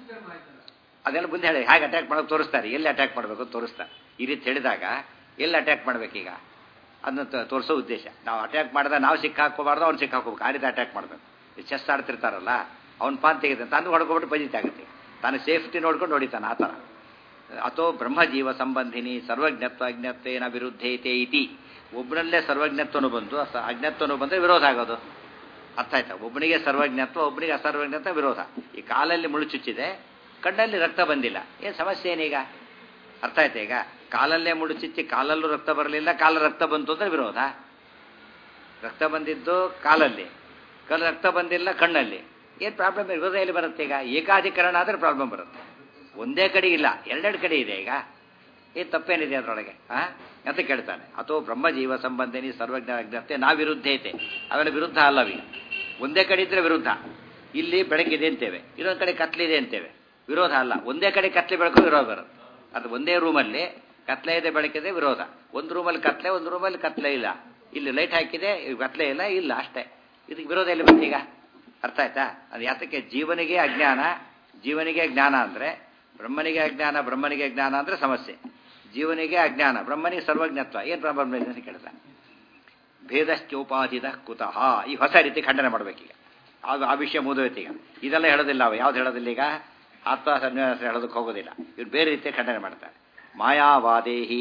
ಅದೆಲ್ಲ ಮುಂದೆ ಹೇಳಿ ಹೇಗೆ ಅಟ್ಯಾಕ್ ಮಾಡೋಕೆ ತೋರಿಸ್ತಾರೆ, ಎಲ್ಲಿ ಅಟ್ಯಾಕ್ ಮಾಡಬೇಕು ತೋರಿಸ್ತಾರೆ. ಈ ರೀತಿ ಹೇಳಿದಾಗ ಎಲ್ಲಿ ಅಟ್ಯಾಕ್ ಮಾಡಬೇಕೀಗ ಅದನ್ನ ತೋರಿಸೋ ಉದ್ದೇಶ. ನಾವು ಅಟ್ಯಾಕ್ ಮಾಡಿದಾಗ ನಾವು ಸಿಕ್ಕಾಕೋಬಾರ್ದು, ಅವ್ನು ಸಿಕ್ಕಾಕೋಬೇಕು. ಆ ರೀತಿ ಅಟ್ಯಾಕ್ ಮಾಡಬೇಕು. ಚೆಸ್ ಆಡ್ತಿರ್ತಾರಲ್ಲ, ಅವ್ನು ಪಾನ್ ತೆಗಿತಾನೆ, ತಾನು ಹೊಡ್ಕೊಬಿಟ್ಟು ಪಜಿತ ಆಗುತ್ತೆ. ತಾನು ಸೇಫ್ಟಿ ನೋಡ್ಕೊಂಡು ಹೊಡಿತಾನೆ, ಆ ಥರ. ಅಥವಾ ಬ್ರಹ್ಮಜೀವ ಸಂಬಂಧಿನಿ ಸರ್ವಜ್ಞತ್ವ ಅಜ್ಞತ್ವೇನ ವಿರುದ್ಧೇತೆ ಇತಿ. ಒಬ್ಬನಲ್ಲೇ ಸರ್ವಜ್ಞತ್ವನು ಬಂದು ಅಜ್ಞತ್ವನು ಬಂದರೆ ವಿರೋಧ ಆಗೋದು. ಅರ್ಥ ಆಯ್ತಾ? ಒಬ್ಬನಿಗೆ ಸರ್ವಜ್ಞತ್ವ, ಒಬ್ಬನಿಗೆ ಅಸರ್ವಜ್ಞತ್ವ, ವಿರೋಧ. ಈ ಕಾಲಲ್ಲಿ ಮುಳ್ಳು ಚುಚ್ಚಿದೆ, ಕಣ್ಣಲ್ಲಿ ರಕ್ತ ಬಂದಿಲ್ಲ, ಏನು ಸಮಸ್ಯೆ ಏನೀಗ? ಅರ್ಥ ಆಯ್ತಾ? ಈಗ ಕಾಲಲ್ಲೇ ಮುಳ್ಳು ಚುಚ್ಚಿ ಕಾಲಲ್ಲೂ ರಕ್ತ ಬರಲಿಲ್ಲ, ಕಾಲ ರಕ್ತ ಬಂತು ಅಂದರೆ ವಿರೋಧ. ರಕ್ತ ಬಂದಿದ್ದು ಕಾಲಲ್ಲಿ, ರಕ್ತ ಬಂದಿಲ್ಲ ಕಣ್ಣಲ್ಲಿ, ಏನು ಪ್ರಾಬ್ಲಮ್? ವಿರೋಧ ಎಲ್ಲಿ ಬರುತ್ತೆ? ಈಗ ಏಕಾಧಿಕರಣ ಆದರೆ ಪ್ರಾಬ್ಲಮ್ ಬರುತ್ತೆ. ಒಂದೇ ಕಡೆ ಇಲ್ಲ, ಎರಡೆರಡು ಕಡೆ ಇದೆ. ಈಗ ಏನು ತಪ್ಪೇನಿದೆ ಅದರೊಳಗೆ ಅಂತ ಕೇಳ್ತಾನೆ. ಅಥವಾ ಬ್ರಹ್ಮಜೀವ ಸಂಬಂಧಿನಿ ಸರ್ವಜ್ಞ ಅಜ್ಞತೆ ನಾ ವಿರುದ್ಧೇತೆ. ಅವೆಲ್ಲ ವಿರುದ್ಧ ಅಲ್ಲವೀಗ. ಒಂದೇ ಕಡೆ ಇದ್ರೆ ವಿರುದ್ಧ. ಇಲ್ಲಿ ಬೆಳಕಿದೆ ಅಂತೇವೆ, ಇನ್ನೊಂದು ಕಡೆ ಕತ್ಲಿದೆ ಅಂತೇವೆ, ವಿರೋಧ ಅಲ್ಲ. ಒಂದೇ ಕಡೆ ಕತ್ಲೆ ಬೆಳಕು ವಿರೋಧ ಬರುತ್ತೆ. ಅದು ಒಂದೇ ರೂಮಲ್ಲಿ ಕತ್ಲೆ ಇದೆ, ಬೆಳಕಿದೆ, ವಿರೋಧ. ಒಂದು ರೂಮಲ್ಲಿ ಕತ್ಲೆ, ಒಂದು ರೂಮಲ್ಲಿ ಕತ್ಲೆ ಇಲ್ಲ. ಇಲ್ಲಿ ಲೈಟ್ ಹಾಕಿದೆ, ಕತ್ಲೆ ಇಲ್ಲ, ಇಲ್ಲ ಅಷ್ಟೇ. ಇದಕ್ಕೆ ವಿರೋಧ ಎಲ್ಲಿ ಬಂತೀಗ? ಅರ್ಥ ಆಯ್ತಾ? ಅದು ಯಾತಕ್ಕೆ? ಜೀವನಿಗೆ ಅಜ್ಞಾನ, ಜೀವನಿಗೆ ಜ್ಞಾನ ಅಂದರೆ ಬ್ರಹ್ಮನಿಗೆ ಅಜ್ಞಾನ, ಬ್ರಹ್ಮನಿಗೆ ಜ್ಞಾನ ಅಂದರೆ ಸಮಸ್ಯೆ. ಜೀವನಿಗೆ ಅಜ್ಞಾನ, ಬ್ರಹ್ಮನಿಗೆ ಸರ್ವಜ್ಞತ್ವ, ಏನು ಪ್ರಾಬ್ಲಮ್ ಇಲ್ಲ ಅಂತ ಕೇಳ್ತಾನೆ. ಭೇದಶ್ಚೋಪಾಧಿತ ಕುತಃ. ಈ ಹೊಸ ರೀತಿ ಖಂಡನೆ ಮಾಡಬೇಕೀಗ. ಆ ವಿಷಯ ಮುಗಿದೋಯ್ತು. ಈಗ ಇದೆಲ್ಲ ಹೇಳೋದಿಲ್ಲ, ಅವ ಯಾವ್ದು ಹೇಳೋದಿಲ್ಲ. ಈಗ ಆತ್ಮ ಸನ್ಯಾಸ ಹೇಳೋದಕ್ಕೆ ಹೋಗೋದಿಲ್ಲ. ಇವ್ರು ಬೇರೆ ರೀತಿಯ ಖಂಡನೆ ಮಾಡ್ತಾರೆ. ಮಾಯಾವಾದೇಹಿ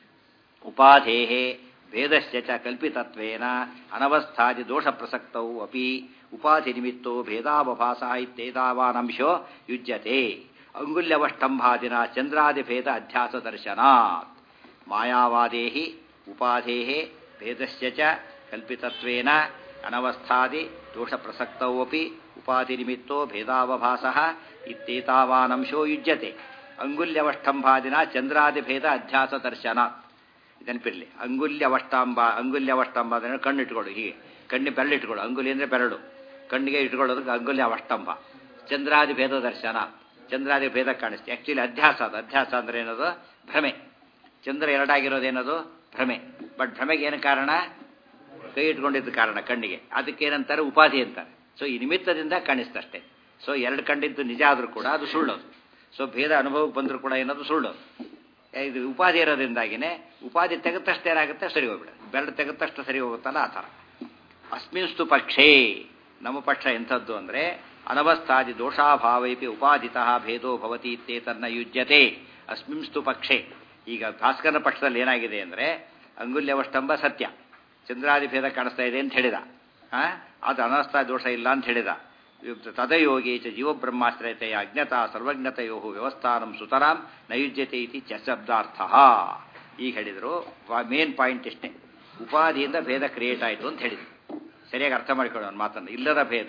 ಉಪಾಧೇಹೇ ಭೇದಶ್ಚ ಚ ಕಲ್ಪಿತತ್ವೇನ ಅನವಸ್ಥಾದಿ ದೋಷ ಪ್ರಸಕ್ತೌ ಅಪಿ ಉಪಾಧಿ ನಿಮಿತ್ತೋ ಭೇದಾವಭಾಸ ಇತ್ಯೇತಾವಾನಂಶೋ ಯುಜ್ಯತೆ. ಅಂಗುಲ್ಯವಷ್ಟಂಭಾದಿನ ಚಂದ್ರಾದಿ ಭೇದ ಅಧ್ಯಾಸ ದರ್ಶನಾತ್. ಮಾಯಾವಾದೇಹಿ ಉಪಾಧೇಹೇ ಭೇದಶ್ಚ ಚ ಕಲ್ಪಿತತ್ವೇನ ಅನವಸ್ಥಾದಿ ದೋಷ ಪ್ರಸಕ್ತೌ ಅಪಿ ಉಪಾಧಿ ನಿಮಿತ್ತೋ ಭೇದಾವಭಾಸ ಇತ್ಯೇತಾವಾನಂಶೋ ಯುಜ್ಯತೆ. ಅಂಗುಲ್ಯವಷ್ಟಂಭಾದಿನ ಚಂದ್ರಾದಿ ಭೇದ ಅಧ್ಯಾಸ ದರ್ಶನಾತ್. ನೆನಪಿರಲಿ, ಅಂಗುಲ್ಯವಷ್ಟಂಬ ಅಂದ್ರೆ ಕಣ್ಣಿಟ್ಕೊಳ್ಳು, ಹೀಗೆ ಕಣ್ಣಿ ಬೆರಳಿಟ್ಕೊಳ್ಳು. ಅಂಗುಲಿ ಅಂದರೆ ಬೆರಳು, ಕಣ್ಣಿಗೆ ಇಟ್ಕೊಳ್ಳೋದಕ್ಕೆ ಅಂಗುಲ್ಯವಷ್ಟಂಬ. ಚಂದ್ರಾದಿ ಭೇದ ದರ್ಶನ, ಚಂದ್ರಾದಿ ಭೇದ ಕಾಣಿಸ್ತೆ. ಆ್ಯಕ್ಚುಲಿ ಅಧ್ಯಾಸ, ಅದು ಅಧ್ಯಾಸ ಅಂದರೆ ಏನದು? ಭ್ರಮೆ. ಚಂದ್ರ ಎರಡಾಗಿರೋದೇನದು? ಭ್ರಮೆ. ಬಟ್ ಭ್ರಮೆಗೆ ಏನು ಕಾರಣ? ಕೈ ಇಟ್ಕೊಂಡಿದ್ದ ಕಾರಣ ಕಣ್ಣಿಗೆ. ಅದಕ್ಕೇನಂತಾರೆ? ಉಪಾಧಿ ಅಂತಾರೆ. ಸೊ ಈ ನಿಮಿತ್ತದಿಂದ ಕಾಣಿಸ್ತಷ್ಟೇ. ಸೊ ಎರಡು ಕಂಡಿದ್ದು ನಿಜ ಆದರೂ ಕೂಡ ಅದು ಸುಳ್ಳೋದು. ಸೊ ಭೇದ ಅನುಭವಕ್ಕೆ ಬಂದರೂ ಕೂಡ ಏನದು ಸುಳ್ಳೋದು. ಇದು ಉಪಾಧಿ ಇರೋದ್ರಿಂದಾಗಿನೇ ಉಪಾಧಿ ತೆಗೆದ ತಕ್ಷಣ ಏನಾಗುತ್ತೆ? ಸರಿ ಹೋಗ್ಬಿಡುತ್ತೆ. ಬೆರಳು ತೆಗೆದ ತಕ್ಷಣ ಸರಿ ಹೋಗುತ್ತಲ್ಲ, ಆ ಥರ. ಅಸ್ಮಿನ್ಸ್ತು ಪಕ್ಷೇ, ನಮ್ಮ ಪಕ್ಷ ಎಂಥದ್ದು ಅಂದರೆ ಅನವಸ್ಥಾದಿ ದೋಷಾಭಾವೈಪಿ ಉಪಾದಿತಃ ಭೇದೋ ಭವತಿ ಇತ್ಯೇತನ್ನ ಯುಜ್ಯತೆ. ಅಸ್ಮಿನ್ಸ್ತು ಪಕ್ಷೇ. ಈಗ ಭಾಸ್ಕರನ ಪಕ್ಷದಲ್ಲಿ ಏನಾಗಿದೆ ಅಂದರೆ ಅಂಗುಲ್ಯವಷ್ಟಂಬ ಸತ್ಯ, ಚಂದ್ರಾದಿ ಭೇದ ಕಾಣಿಸ್ತಾ ಇದೆ ಅಂತ ಹೇಳಿದ. ಅದು ಅನವಸ್ಥಾ ದೋಷ ಇಲ್ಲ ಅಂತ ಹೇಳಿದ. ತದಯೋಗಿ ಚ ಜೀವಬ್ರಹ್ಮಾಶ್ರಯತೆಯ ಅಜ್ಞತಾ ಸರ್ವಜ್ಞತೆಯೋ ವ್ಯವಸ್ಥಾನಂ ಸುತರಾಂ ನಯುಜ್ಯತೆ ಇತಿ ಶಬ್ದಾರ್ಥ. ಈಗ ಹೇಳಿದರು ಮೇನ್ ಪಾಯಿಂಟ್ ಇಷ್ಟೇ. ಉಪಾಧಿಯಿಂದ ಭೇದ ಕ್ರಿಯೇಟ್ ಆಯಿತು ಅಂತ ಹೇಳಿದ್ರು. ಸರಿಯಾಗಿ ಅರ್ಥ ಮಾಡಿಕೊಳ್ಳೋಣ ಮಾತನ್ನು. ಇಲ್ಲದ ಭೇದ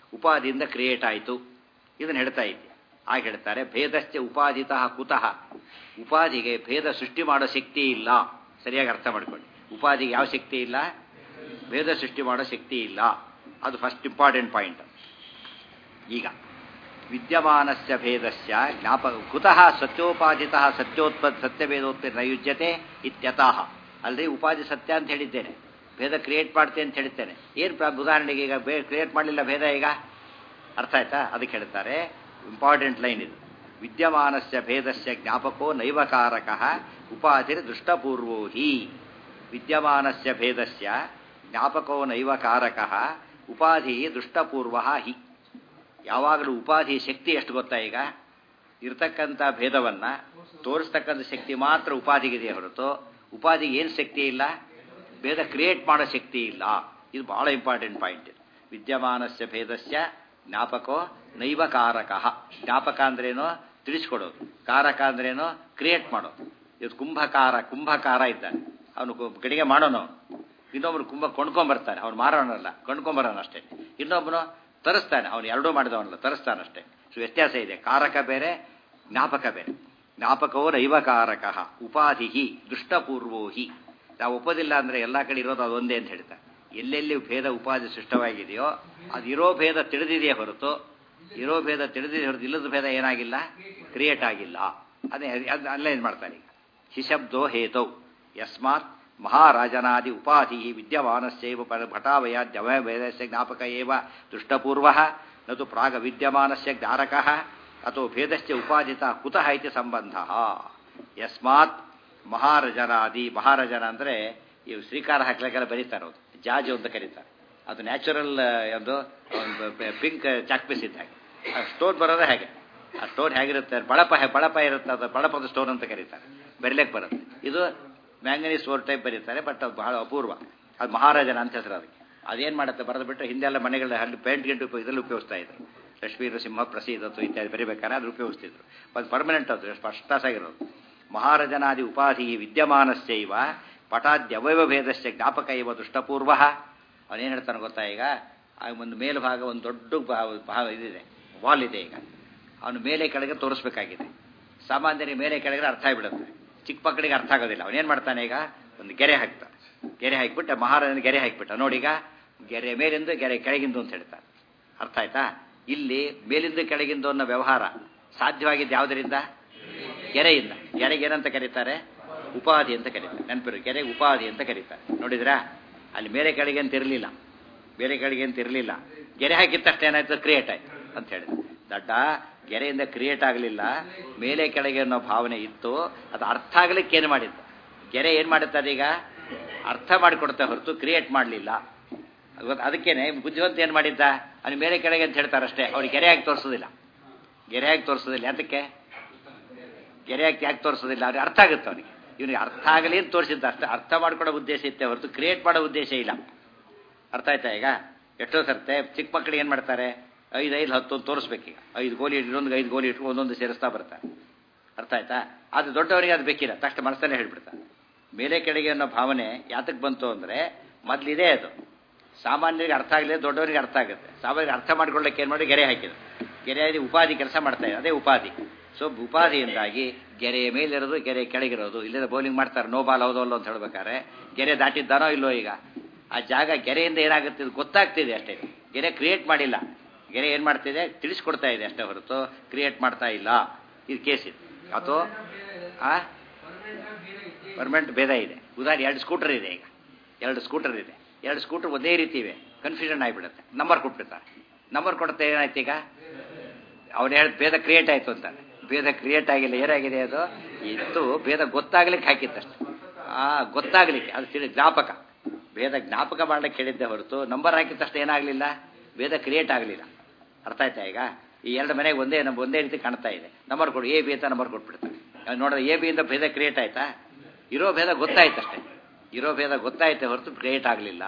ಉಪಾದಿಯಿಂದ ಕ್ರಿಯೇಟ್ ಆಯಿತು. ಇದನ್ನು ಹೇಳ್ತಾ ಇದ್ದೆ. ಆಗ ಹೇಳ್ತಾರೆ ಭೇದಶ್ಚ ಉಪಾದಿತಃ ಕುತಃ. ಉಪಾದಿಗೆ ಭೇದ ಸೃಷ್ಟಿ ಮಾಡೋ ಶಕ್ತಿ ಇಲ್ಲ. ಸರಿಯಾಗಿ ಅರ್ಥ ಮಾಡ್ಕೊಳ್ಳಿ. ಉಪಾದಿಗೆ ಯಾವ ಶಕ್ತಿ ಇಲ್ಲ? ಭೇದ ಸೃಷ್ಟಿ ಮಾಡೋ ಶಕ್ತಿ ಇಲ್ಲ. ಅದು ಫಸ್ಟ್ ಇಂಪಾರ್ಟೆಂಟ್ ಪಾಯಿಂಟ್. ಈಗ ವಿದ್ಯಮಾನಸ್ಯ ಭೇದಸ್ಯ ಜ್ಞಾಪಕ ಕುತಃ ಸತ್ಯೋಪಾದಿತಃ ಸತ್ಯಭೇದೋತ್ಪತ್ತಿ ನಯುಜ್ಯತೆ ಇತ್ಯತಃ. ಅಲ್ಲದೆ ಉಪಾಧಿ ಸತ್ಯ ಅಂತ ಹೇಳಿದ್ದೇನೆ, ಭೇದ ಕ್ರಿಯೇಟ್ ಮಾಡ್ತೇನೆ ಅಂತ ಹೇಳ್ತೇನೆ. ಏನು ಉದಾಹರಣೆಗೆ ಈಗ ಕ್ರಿಯೇಟ್ ಮಾಡಲಿಲ್ಲ ಭೇದ, ಈಗ ಅರ್ಥ ಆಯ್ತಾ? ಅದಕ್ಕೆ ಹೇಳ್ತಾರೆ ಇಂಪಾರ್ಟೆಂಟ್ ಲೈನ್ ಇದು. ವಿದ್ಯಮಾನಸ್ಯ ಭೇದಸ್ಯ ಜ್ಞಾಪಕೋ ನೈವಕಾರಕಃ ಉಪಾಧಿರ್ ದೃಷ್ಟಪೂರ್ವೋ ಹಿ. ವಿದ್ಯಮಾನಸ್ಯ ಭೇದಸ್ಯ ಜ್ಞಾಪಕೋ ನೈವಕಾರಕಃ ಉಪಾಧಿ ದೃಷ್ಟಪೂರ್ವ ಹಿ. ಯಾವಾಗಲೂ ಉಪಾಧಿ ಶಕ್ತಿ ಎಷ್ಟು ಗೊತ್ತಾ? ಈಗ ಇರ್ತಕ್ಕಂಥ ಭೇದವನ್ನು ತೋರಿಸ್ತಕ್ಕಂಥ ಶಕ್ತಿ ಮಾತ್ರ ಉಪಾಧಿಗಿದೆ ಹೊರತು ಉಪಾಧಿಗೆ ಏನು ಶಕ್ತಿ ಇಲ್ಲ? ಭೇದ ಕ್ರಿಯೇಟ್ ಮಾಡೋ ಶಕ್ತಿ ಇಲ್ಲ. ಇದು ಬಹಳ ಇಂಪಾರ್ಟೆಂಟ್ ಪಾಯಿಂಟ್. ವಿದ್ಯಮಾನಸ್ಯ ಭೇದಸ್ಯ ಜ್ಞಾಪಕೋ ನೈವ ಕಾರಕಃ. ಜ್ಞಾಪಕ ಅಂದ್ರೇನು? ತಿಳಿಸ್ಕೊಡೋದು. ಕಾರಕ ಅಂದ್ರೇನು? ಕ್ರಿಯೇಟ್ ಮಾಡೋದು. ಇದು ಕುಂಭಕಾರ ಇದ್ದಾನೆ, ಅವನು ಗಡಿಗೆ ಮಾಡೋನು. ಇನ್ನೊಬ್ಬರು ಕೊಂಡ್ಕೊಂಬರ್ತಾನೆ, ಅವನು ಮಾರೋನಲ್ಲ, ಕೊಂಡ್ಕೊಂಬರೋನು ಅಷ್ಟೇ. ಇನ್ನೊಬ್ಬನು ತರಿಸ್ತಾನೆ, ಅವನು ಎರಡೂ ಮಾಡಿದವನಲ್ಲ, ತರಿಸ್ತಾನಷ್ಟೇ. ಸೊ ವ್ಯತ್ಯಾಸ ಇದೆ. ಕಾರಕ ಬೇರೆ, ಜ್ಞಾಪಕ ಬೇರೆ. ಜ್ಞಾಪಕೋ ನೈವಕಾರಕ ಉಪಾಧಿ ದೃಷ್ಟಪೂರ್ವೋ ಹಿ. ನಾವು ಒಪ್ಪೋದಿಲ್ಲ ಅಂದರೆ ಎಲ್ಲ ಕಡೆ ಇರೋದು ಅದೊಂದೇ ಅಂತ ಹೇಳ್ತಾರೆ. ಎಲ್ಲೆಲ್ಲಿ ಭೇದ ಉಪಾಧಿ ಸೃಷ್ಟವಾಗಿದೆಯೋ ಅದು ಇರೋ ಭೇದ ತಿಳಿದಿದೆಯೇ ಹೊರತು ಇಲ್ಲದ ಭೇದ ಏನಾಗಿಲ್ಲ, ಕ್ರಿಯೇಟ್ ಆಗಿಲ್ಲ. ಅದೇ ಅಲ್ಲೇ ಏನು ಮಾಡ್ತಾನೆ ಈಗ. ಹಿಶಬ್ದೋ ಹೇತೌ ಯಸ್ಮಾತ್ ಮಹಾರಾಜನಾದಿ ಉಪಾಧಿ ವಿದ್ಯಮಾನಸ್ಯೈವ ಭಟಾವಯಾದ್ಯವೇದಸ್ಯ ಜ್ಞಾಪಕ ಏವ ದೃಷ್ಟಪೂರ್ವಃ ನತು ಪ್ರಾಗ ವಿದ್ಯಮಾನಸ್ಯ ಜ್ಞಾರಕಃ ಅಥೋ ಭೇದಸ್ಯ ಉಪಾದಿತ ಕುತಃ ಇತಿ ಸಂಬಂಧಃ. ಯಸ್ಮಾತ್ ಮಹಾರಜನಾದಿ. ಮಹಾರಜನ ಅಂದರೆ ಇವು ಶ್ರೀಕಾರ ಹಾಕ್ಲಿಕ್ಕೆಲ್ಲ ಬರೀತಾರೆ, ಅವರು ಜಾಜು ಅಂತ ಕರೀತಾರೆ. ಅದು ನ್ಯಾಚುರಲ್ ಒಂದು ಪಿಂಕ್ ಚಾಕ್ ಪೀಸ್ ಇದ್ದ ಹಾಗೆ. ಸ್ಟೋನ್ ಬರೋದೇ ಹೇಗೆ, ಆ ಸ್ಟೋನ್ ಹೇಗಿರುತ್ತೆ? ಬಳಪ ಇರುತ್ತೆ, ಅದು ಬಳಪದ ಸ್ಟೋನ್ ಅಂತ ಕರೀತಾರೆ, ಬರೀಲಿಕ್ಕೆ ಬರುತ್ತೆ. ಇದು ಮ್ಯಾಂಗನೀಸ್ ಓರ್ ಟೈಪ್ ಬರೀತಾರೆ, ಬಟ್ ಅದು ಬಹಳ ಅಪೂರ್ವ. ಅದು ಮಹಾರಾಜನ ಅಂತ ಹೆಸರು ಅದಕ್ಕೆ. ಅದೇನು ಮಾಡುತ್ತೆ ಬರೆದು ಬಿಟ್ಟರೆ ಹಿಂದೆಲ್ಲ ಮನೆಗಳ ಅಲ್ಲಿ ಪೇಂಟ್ ಇದರಲ್ಲಿ ಉಪಯೋಗಿಸ್ತಾ ಇದ್ರು. ಲಕ್ಷ್ಮೀ ಸಿಂಹ ಪ್ರಸೀದ ಇತ್ಯಾದಿ ಬರೀಬೇಕಾದ್ರೆ ಅದು ಉಪಯೋಗಿಸ್ತಿದ್ರು. ಅದು ಪರ್ಮನೆಂಟ್, ಅದು ಸ್ಪಷ್ಟಾಗಿರೋದು. ಮಹಾರಾಜನಾದಿ ಉಪಾಧಿ ವಿದ್ಯಮಾನಸ್ಯೈವ ಪಟಾದ್ಯವಯವ ಭೇದಸ್ಯ ಜ್ಞಾಪಕ ಇವ ದೃಷ್ಟಪೂರ್ವ. ಅವನೇನು ಹೇಳ್ತಾನೆ ಗೊತ್ತಾ? ಈಗ ಒಂದು ಮೇಲ್ಭಾಗ ಒಂದು ದೊಡ್ಡ ಭಾಗ ಇದಿದೆ, ವಾಲ್ ಇದೆ. ಈಗ ಅವನು ಮೇಲೆ ಕೆಳಗೆ ತೋರಿಸ್ಬೇಕಾಗಿದೆ. ಸಾಮಾನ್ಯರಿಗೆ ಮೇಲೆ ಕೆಳಗೆ ಅರ್ಥ ಆಗಿಬಿಡುತ್ತೆ, ಚಿಕ್ಕ ಮಕ್ಕಳಿಗೆ ಅರ್ಥ ಆಗೋದಿಲ್ಲ. ಅವನೇನು ಮಾಡ್ತಾನೆ? ಈಗ ಒಂದು ಗೆರೆ ಹಾಕ್ತಾನೆ. ಗೆರೆ ಹಾಕಿಬಿಟ್ಟು ಮಹಾರಾಜನ ಗೆರೆ ಹಾಕಿಬಿಟ್ಟ. ನೋಡೀಗ ಗೆರೆ ಮೇಲಿಂದ ಗೆರೆ ಕೆಳಗಿಂದು ಅಂತ ಹೇಳ್ತಾನೆ. ಅರ್ಥ ಆಯ್ತಾ? ಇಲ್ಲಿ ಮೇಲಿಂದ ಕೆಳಗಿಂದು ಅನ್ನೋ ವ್ಯವಹಾರ ಸಾಧ್ಯವಾಗಿದ್ದು ಯಾವುದರಿಂದ? ಗೆರೆಯಿಂದ. ಗೆರೆಗೆ ಏನಂತ ಕರೀತಾರೆ? ಉಪಾಧಿ ಅಂತ ಕರೀತಾರೆ. ನೆನಪಿರು, ಗೆರೆಗೆ ಉಪಾಧಿ ಅಂತ ಕರೀತಾರೆ. ನೋಡಿದ್ರಾ? ಅಲ್ಲಿ ಮೇಲೆ ಕೆಳಗೆ ಅಂತ ಇರಲಿಲ್ಲ, ಬೇರೆ ಕೆಳಗೆ ಅಂತ ಇರಲಿಲ್ಲ. ಗೆರೆ ಹಾಕಿದ ತಕ್ಷಣ ಏನಾಯ್ತು? ಕ್ರಿಯೇಟ್ ಆಯ್ತು ಅಂತ ಹೇಳಿದ್ರು. ದಡ್ಡ ಗೆರೆಯಿಂದ ಕ್ರಿಯೇಟ್ ಆಗಲಿಲ್ಲ, ಮೇಲೆ ಕೆಳಗೆ ಅನ್ನೋ ಭಾವನೆ ಇತ್ತು. ಅದು ಅರ್ಥ ಆಗ್ಲಿಕ್ಕೆ ಏನು ಮಾಡಿದ್ದು? ಗೆರೆ ಏನು ಮಾಡುತ್ತೆ? ಅದೀಗ ಅರ್ಥ ಮಾಡಿಕೊಡ್ತಾ ಹೊರತು ಕ್ರಿಯೇಟ್ ಮಾಡಲಿಲ್ಲ. ಅದಕ್ಕೇನೆ ಬುದ್ಧಿವಂತ ಏನು ಮಾಡಿದ್ದ? ಅವ್ನು ಮೇಲೆ ಕೆಳಗೆ ಅಂತ ಹೇಳ್ತಾರಷ್ಟೇ, ಅವ್ರಿಗೆ ಗೆರೆ ಹಾಕಿ ತೋರಿಸೋದಿಲ್ಲ. ಗೆರೆ ಹಾಕಿ ತೋರಿಸೋದಿಲ್ಲ. ಅದಕ್ಕೆ ಗೆರೆ ಹಾಕಿ ಯಾಕೆ ತೋರಿಸೋದಿಲ್ಲ? ಅವ್ರಿಗೆ ಅರ್ಥ ಆಗುತ್ತೆ. ಇವನಿಗೆ ಅರ್ಥ ಆಗಲಿ ಅಂತ ತೋರಿಸಿದ್ದ ಅಷ್ಟೇ. ಅರ್ಥ ಮಾಡ್ಕೊಳ್ಳೋ ಉದ್ದೇಶ ಇತ್ತೆ ಹೊರತು ಕ್ರಿಯೇಟ್ ಮಾಡೋ ಉದ್ದೇಶ ಇಲ್ಲ. ಅರ್ಥ ಆಯ್ತಾ? ಈಗ ಎಷ್ಟೋ ಸರ್ತೆ ಚಿಕ್ಕ ಮಕ್ಕಳಿಗೆ ಏನು ಮಾಡ್ತಾರೆ? 5, 10 ತೋರಿಸ್ಬೇಕೀಗ. 5 ಗೋಲಿ ಇನ್ನೊಂದು 5 ಗೋಲಿ ಇಟ್ಟು ಒಂದೊಂದು ಸೇರಿಸ್ತಾ ಬರ್ತಾರೆ. ಅರ್ಥ ಆಯ್ತಾ? ಅದು ದೊಡ್ಡವರಿಗೆ ಅದು ಬೇಕಿಲ್ಲ, ತಕ್ಷಣ ಮನಸ್ಸಲ್ಲೇ ಹೇಳ್ಬಿಡ್ತಾರೆ. ಮೇಲೆ ಕೆಳಗೆ ಅನ್ನೋ ಭಾವನೆ ಯಾತಕ್ಕೆ ಬಂತು ಅಂದರೆ ಮೊದಲಿದೆ ಅದು. ಸಾಮಾನ್ಯರಿಗೆ ಅರ್ಥ ಆಗಲಿ, ದೊಡ್ಡವರಿಗೆ ಅರ್ಥ ಆಗುತ್ತೆ. ಸಾಮಾನ್ಯರಿಗೆ ಅರ್ಥ ಮಾಡ್ಕೊಳ್ಳೋಕೆ ಏನು ಮಾಡಿ ಗೆರೆ ಹಾಕಿದ್ರು. ಗೆರೆಯಾಗಿ ಉಪಾಧಿ ಕೆಲಸ ಮಾಡ್ತಾ ಇದೆ, ಅದೇ ಉಪಾಧಿ. ಸೊ ಉಪಾಧಿಯಿಂದಾಗಿ ಗೆರೆಯ ಮೇಲಿರೋದು, ಗೆರೆ ಕೆಳಗಿರೋದು. ಇಲ್ಲದ ಬೌಲಿಂಗ್ ಮಾಡ್ತಾರೆ, ನೋ ಬಾಲ್ ಹೌದೋ ಅಲ್ಲೋ ಅಂತ ಹೇಳ್ಬೇಕಾದ್ರೆ ಗೆರೆ ದಾಟಿದ್ದಾನೋ ಇಲ್ಲೋ. ಈಗ ಆ ಜಾಗ ಗೆರೆಯಿಂದ ಏನಾಗುತ್ತೆ ಗೊತ್ತಾಗ್ತಿದೆ ಅಷ್ಟೇ. ಗೆರೆ ಕ್ರಿಯೇಟ್ ಮಾಡಿಲ್ಲ. ಗೆರೆ ಏನು ಮಾಡ್ತಿದೆ? ತಿಳಿಸ್ಕೊಡ್ತಾ ಇದೆ ಅಷ್ಟೇ ಹೊರತು ಕ್ರಿಯೇಟ್ ಮಾಡ್ತಾ ಇಲ್ಲ. ಇದು ಕೇಸ್ ಇದೆ. ಅಥವಾ ಪರ್ಮನೆಂಟ್ ಭೇದ ಇದೆ. ಉದಾಹರಣೆ 2 ಸ್ಕೂಟರ್ ಇದೆ. ಈಗ 2 ಸ್ಕೂಟರ್ ಇದೆ. 2 ಸ್ಕೂಟರ್ ಒಂದೇ ರೀತಿ ಇವೆ. ಕನ್ಫ್ಯೂಷನ್ ಆಗಿಬಿಡುತ್ತೆ. ನಂಬರ್ ಕೊಟ್ಬಿಡ್ತಾರೆ. ನಂಬರ್ ಕೊಡುತ್ತೆ, ಏನಾಯ್ತು? ಈಗ ಅವ್ನು ಹೇಳಿ ಭೇದ ಕ್ರಿಯೇಟ್ ಆಯಿತು ಅಂತಾನೆ. ಭೇದ ಕ್ರಿಯೇಟ್ ಆಗಿಲ್ಲ. ಏನಾಗಿದೆ? ಅದು ಇತ್ತು ಭೇದ ಗೊತ್ತಾಗ್ಲಿಕ್ಕೆ ಹಾಕಿತ್ತಷ್ಟೆ. ಗೊತ್ತಾಗ್ಲಿಕ್ಕೆ ಅದು ಜ್ಞಾಪಕ. ಭೇದ ಜ್ಞಾಪಕ ಮಾಡ್ಲಿಕ್ಕೆ ಹೇಳಿದ್ದೆ ಹೊರತು ನಂಬರ್ ಹಾಕಿದ ತಕ್ಷಣ ಏನಾಗಲಿಲ್ಲ? ಭೇದ ಕ್ರಿಯೇಟ್ ಆಗಲಿಲ್ಲ. ಅರ್ಥ ಆಯ್ತಾ? ಈಗ ಈ 2 ಮನೆಗೆ ಒಂದೇ ರೀತಿ ಕಾಣ್ತಾ ಇದೆ. ನಂಬರ್ ಕೊಡು, ಎ ಬಿ ಅಂತ ನಂಬರ್ ಕೊಟ್ಬಿಡ್ತಾರೆ. ನೋಡಿದ್ರೆ ಎ ಬಿಯಿಂದ ಭೇದ ಕ್ರಿಯೇಟ್ ಆಯ್ತಾ? ಇರೋ ಭೇದ ಗೊತ್ತಾಯ್ತು ಅಷ್ಟೇ. ಇರೋ ಭೇದ ಗೊತ್ತಾಯ್ತೆ ಹೊರತು ಕ್ರಿಯೇಟ್ ಆಗಲಿಲ್ಲ.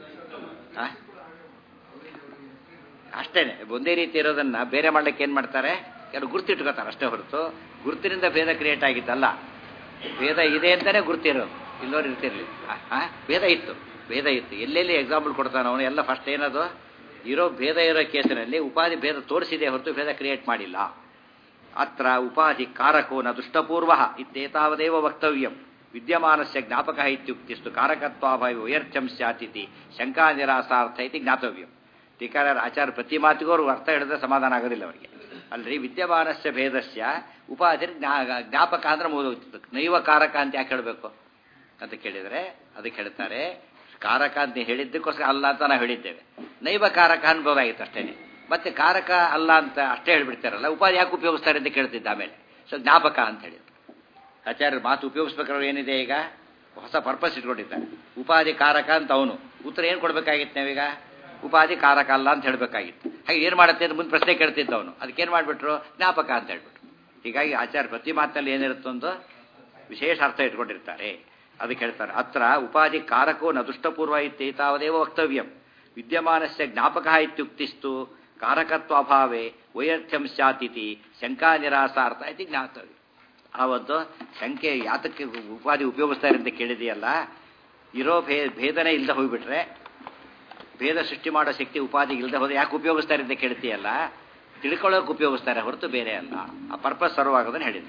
ಅಷ್ಟೇನೆ. ಒಂದೇ ರೀತಿ ಇರೋದನ್ನ ಬೇರೆ ಮಾಡ್ಲಿಕ್ಕೆ ಏನು ಮಾಡ್ತಾರೆ? ಕೆಲವು ಗುರ್ತಿಟ್ಕೋತಾರೆ ಅಷ್ಟೇ ಹೊರತು ಗುರುತಿನಿಂದ ಭೇದ ಕ್ರಿಯೇಟ್ ಆಗಿದ್ದಲ್ಲ. ಭೇದ ಇದೆ ಅಂತಲೇ ಗುರ್ತಿರೋದು, ಇಲ್ಲೋರು ಇರ್ತಿರ್ಲಿ. ಭೇದ ಇತ್ತು. ಎಲ್ಲೆಲ್ಲಿ ಎಕ್ಸಾಂಪಲ್ ಕೊಡ್ತಾನೆ ಅವನು ಎಲ್ಲ ಫಸ್ಟ್ ಏನದು? ಇರೋ ಭೇದ ಇರೋ ಕೇಸಿನಲ್ಲಿ ಉಪಾಧಿ ಭೇದ ತೋರಿಸಿದೆ ಹೊರತು ಭೇದ ಕ್ರಿಯೇಟ್ ಮಾಡಿಲ್ಲ. ಅತ್ರ ಉಪಾಧಿ ಕಾರಕೋ ನ ದುಷ್ಟಪೂರ್ವ ಇತ್ಯೇತಾವದೇವ ವಕ್ತವ್ಯಂ ವಿದ್ಯಮಾನಸ್ಯ ಜ್ಞಾಪಕ ಇತ್ಯುಕ್ತಿಸ್ತು ಕಾರಕತ್ವಾಭಾವಿ ವೈರ್ಥ್ಯಂ ಸ್ಯಾತಿತಿ ಶಂಕಾ ನಿರಾಸಾರ್ಥ ಇತಿ ಜ್ಞಾತವ್ಯಂ. ಟೀಕಾರ ಆಚಾರ ಪ್ರತಿ ಮಾತಿಗೂ ಅವ್ರು ಅರ್ಥ ಹೇಳಿದ್ರೆ ಸಮಾಧಾನ ಆಗೋದಿಲ್ಲ ಅವರಿಗೆ. ಅಲ್ರಿ ವಿದ್ಯಮಾನಸ್ಯ ಭೇದಸ್ಯ ಉಪಾಧಿ ಜ್ಞಾಪಕ ಅಂದ್ರೆ ಮುಗಿದೋಗ್ತಿತ್ತು. ನೈವ ಕಾರಕ ಅಂತ ಯಾಕೆ ಹೇಳಬೇಕು ಅಂತ ಕೇಳಿದರೆ ಅದಕ್ಕೆ ಹೇಳ್ತಾರೆ ಕಾರಕ ಅಂತ ಹೇಳಿದ್ದಕ್ಕೋಸ್ಕರ ಅಲ್ಲ ಅಂತ ನಾವು ಹೇಳಿದ್ದೇವೆ. ನೈವ ಕಾರಕ ಅನ್ಬೋದಾಗಿತ್ತು ಅಷ್ಟೇನೆ. ಮತ್ತೆ ಕಾರಕ ಅಲ್ಲ ಅಂತ ಅಷ್ಟೇ ಹೇಳ್ಬಿಡ್ತಾರಲ್ಲ, ಉಪಾಧಿ ಯಾಕೆ ಉಪಯೋಗಿಸ್ತಾರೆ ಅಂತ ಕೇಳ್ತಿದ್ದ ಆಮೇಲೆ. ಸೊ ಜ್ಞಾಪಕ ಅಂತ ಹೇಳಿದ್ರು ಆಚಾರ್ಯರು. ಮಾತು ಉಪಯೋಗಿಸ್ಬೇಕಾದ್ರೆ ಏನಿದೆ ಈಗ ಹೊಸ ಪರ್ಪಸ್ ಇಟ್ಕೊಂಡಿದ್ದಾರೆ. ಉಪಾಧಿ ಕಾರಕ ಅಂತ ಅವನು ಉತ್ತರ ಏನು ಕೊಡ್ಬೇಕಾಗಿತ್ತು ನಾವೀಗ? ಉಪಾಧಿ ಕಾರಕ ಅಲ್ಲ ಅಂತ ಹೇಳಬೇಕಾಗಿತ್ತು. ಹಾಗೆ ಏನು ಮಾಡುತ್ತೆ ಅಂತ ಮುಂದೆ ಪ್ರಶ್ನೆ ಕೇಳ್ತಿದ್ದವನು. ಅದಕ್ಕೇನು ಮಾಡಿಬಿಟ್ರು? ಜ್ಞಾಪಕ ಅಂತ ಹೇಳ್ಬಿಟ್ರು. ಹೀಗಾಗಿ ಆಚಾರ್ಯ ಪ್ರತಿ ಮಾತಿನಲ್ಲಿ ಏನಿರುತ್ತೊಂದು ವಿಶೇಷ ಅರ್ಥ ಇಟ್ಕೊಂಡಿರ್ತಾರೆ. ಅದಕ್ಕೆ ಹೇಳ್ತಾರೆ ಅತ್ರ ಉಪಾಧಿ ಕಾರಕೋ ನ ದುಷ್ಟಪೂರ್ವ ಇತ್ಯೇತಾವದೇವ ವಕ್ತವ್ಯಂ ವಿದ್ಯಮಾನಸ್ಯ ಜ್ಞಾಪಕ ಇತ್ಯುಕ್ತಿಸ್ತು ಕಾರಕತ್ವಾಭಾವೇ ವೈರ್ಥ್ಯಂ ಸ್ಯಾತಿತಿ ಶಂಕಾ ನಿರಾಸಾರ್ಥ ಇತಿ ಜ್ಞಾತವ್ಯ. ಆವತ್ತು ಶಂಕೆ ಯಾತಕ್ಕೆ ಉಪಾಧಿ ಉಪಯೋಗಿಸ್ತಾರೆ ಅಂತ ಕೇಳಿದೆಯಲ್ಲ, ಇರೋ ಭೇದನೆ ಇಲ್ಲದೆ ಹೋಗ್ಬಿಟ್ರೆ ಭೇದ ಸೃಷ್ಟಿ ಮಾಡೋ ಶಕ್ತಿ ಉಪಾಧಿಗೆ ಇಲ್ಲದೆ ಹೋದ್ರೆ ಯಾಕೆ ಉಪಯೋಗಿಸ್ತಾರೆ ಅಂತ ಕೇಳ್ತೀಯಲ್ಲ, ತಿಳ್ಕೊಳ್ಳೋಕೆ ಉಪಯೋಗಿಸ್ತಾರೆ ಹೊರತು ಬೇರೆ ಅಲ್ಲ. ಆ ಪರ್ಪಸ್ ಸರ್ವ್ ಆಗೋದನ್ನು ಹೇಳಿದ್ರು.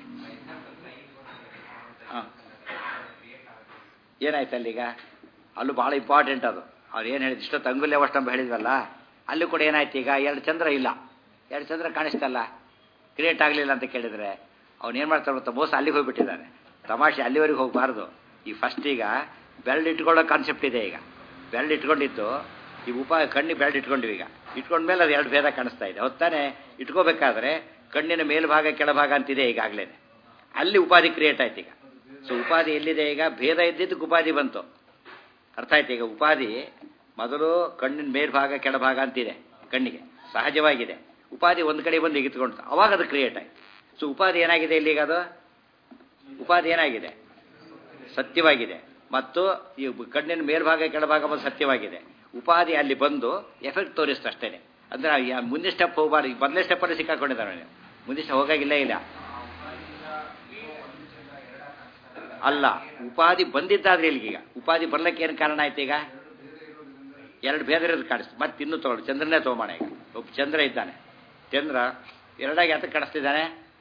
ಹಾಂ ಏನಾಯ್ತು ಅಲ್ಲೀಗ? ಅಲ್ಲೂ ಭಾಳ ಇಂಪಾರ್ಟೆಂಟ್ ಅದು. ಅವ್ರು ಏನು ಹೇಳಿದ್ರು ಇಷ್ಟೊತ್ತು ಅಂಗುಲ್ಯ ಅಷ್ಟಂಬ ಹೇಳಿದ್ವಲ್ಲ, ಅಲ್ಲಿ ಕೂಡ ಏನಾಯ್ತು ಈಗ? ಎರಡು ಚಂದ್ರ ಇಲ್ಲ, ಎರಡು ಚಂದ್ರ ಕಾಣಿಸ್ತಲ್ಲ, ಕ್ರಿಯೇಟ್ ಆಗಲಿಲ್ಲ ಅಂತ ಕೇಳಿದರೆ ಅವ್ನು ಮಾಡ್ತಾರೆ ಗೊತ್ತಾ? ಮೋಸ ಅಲ್ಲಿಗೆ ಹೋಗಿಬಿಟ್ಟಿದ್ದಾನೆ. ತಮಾಷೆ ಅಲ್ಲಿವರೆಗೆ ಹೋಗಬಾರ್ದು. ಈ ಫಸ್ಟ್ ಈಗ ಬೆರಳು ಇಟ್ಕೊಳ್ಳೋ ಕಾನ್ಸೆಪ್ಟ್ ಇದೆ. ಈಗ ಬೆರಳು ಇಟ್ಕೊಂಡಿದ್ದು ಈ ಕಣ್ಣಿಗೆ ಬೆರಳು ಇಟ್ಕೊಂಡಿವಿ. ಈಗ ಇಟ್ಕೊಂಡ್ಮೇಲೆ ಅದು ಎರಡು ಭೇದ ಕಾಣಿಸ್ತಾ ಇದೆ. ಹೊತ್ತಾನೆ ಇಟ್ಕೋಬೇಕಾದ್ರೆ ಕಣ್ಣಿನ ಮೇಲ್ಭಾಗ ಕೆಳಭಾಗ ಅಂತಿದೆ ಈಗಾಗಲೇ. ಅಲ್ಲಿ ಉಪಾಧಿ ಕ್ರಿಯೇಟ್ ಆಯ್ತು ಈಗ. ಸೊ ಉಪಾಧಿ ಎಲ್ಲಿದೆ? ಈಗ ಭೇದ ಇದ್ದಿದ್ದಕ್ಕೆ ಉಪಾಧಿ ಬಂತು. ಅರ್ಥ ಆಯ್ತು? ಈಗ ಉಪಾಧಿ ಮೊದಲು ಕಣ್ಣಿನ ಮೇಲ್ಭಾಗ ಕೆಳಭಾಗ ಅಂತಿದೆ, ಕಣ್ಣಿಗೆ ಸಹಜವಾಗಿದೆ. ಉಪಾಧಿ ಒಂದು ಕಡೆ ಬಂದು ಇಟ್ಕೊಂಡು ಅವಾಗ ಅದು ಕ್ರಿಯೇಟ್ ಆಯ್ತು. ಸೊ ಉಪಾಧಿ ಏನಾಗಿದೆ ಇಲ್ಲಿಗ? ಅದು ಉಪಾಧಿ ಏನಾಗಿದೆ? ಸತ್ಯವಾಗಿದೆ. ಮತ್ತು ಈ ಕಣ್ಣಿನ ಮೇಲ್ಭಾಗ ಕೆಳಭಾಗ ಬಂದು ಸತ್ಯವಾಗಿದೆ. ಉಪಾಧಿ ಅಲ್ಲಿ ಬಂದು ಎಫೆಕ್ಟ್ ತೋರಿಸ್ತು ಅಷ್ಟೇ. ಅಂದ್ರೆ ಮುಂದಿನ ಸ್ಟೆಪ್ ಹೋಗಬಾರ್ದು. ಈಗ ಮೊದಲನೇ ಸ್ಟೆಪ್ಪಲ್ಲಿ ಸಿಕ್ಕಾಕೊಂಡಿದ್ದಾನೆ. ಮುಂದಿನ ಸ್ಟೆಪ್ ಹೋಗಾಗಿಲ್ಲ. ಇಲ್ಲ ಅಲ್ಲ, ಉಪಾಧಿ ಬಂದಿದ್ದಾದ್ರೆ ಇಲ್ಲಿಗೀಗ ಉಪಾಧಿ ಬರ್ಲಿಕ್ಕೆ ಏನು ಕಾರಣ ಆಯ್ತು? ಈಗ ಎರಡು ಭೇದ ಇರೋದು ಕಾಣಿಸ್ತು. ಮತ್ತೆ ಇನ್ನೂ ತಗೊಳ್ಳಿ, ಚಂದ್ರನೇ ತಗೊಂಬೋಣ. ಈಗ ಒಬ್ಬ ಚಂದ್ರ ಇದ್ದಾನೆ. ಚಂದ್ರ ಎರಡಾಗಿ ಯಾತಕ್ಕೆ ಕಾಣಿಸ್ತಿದ್ದಾನೆ?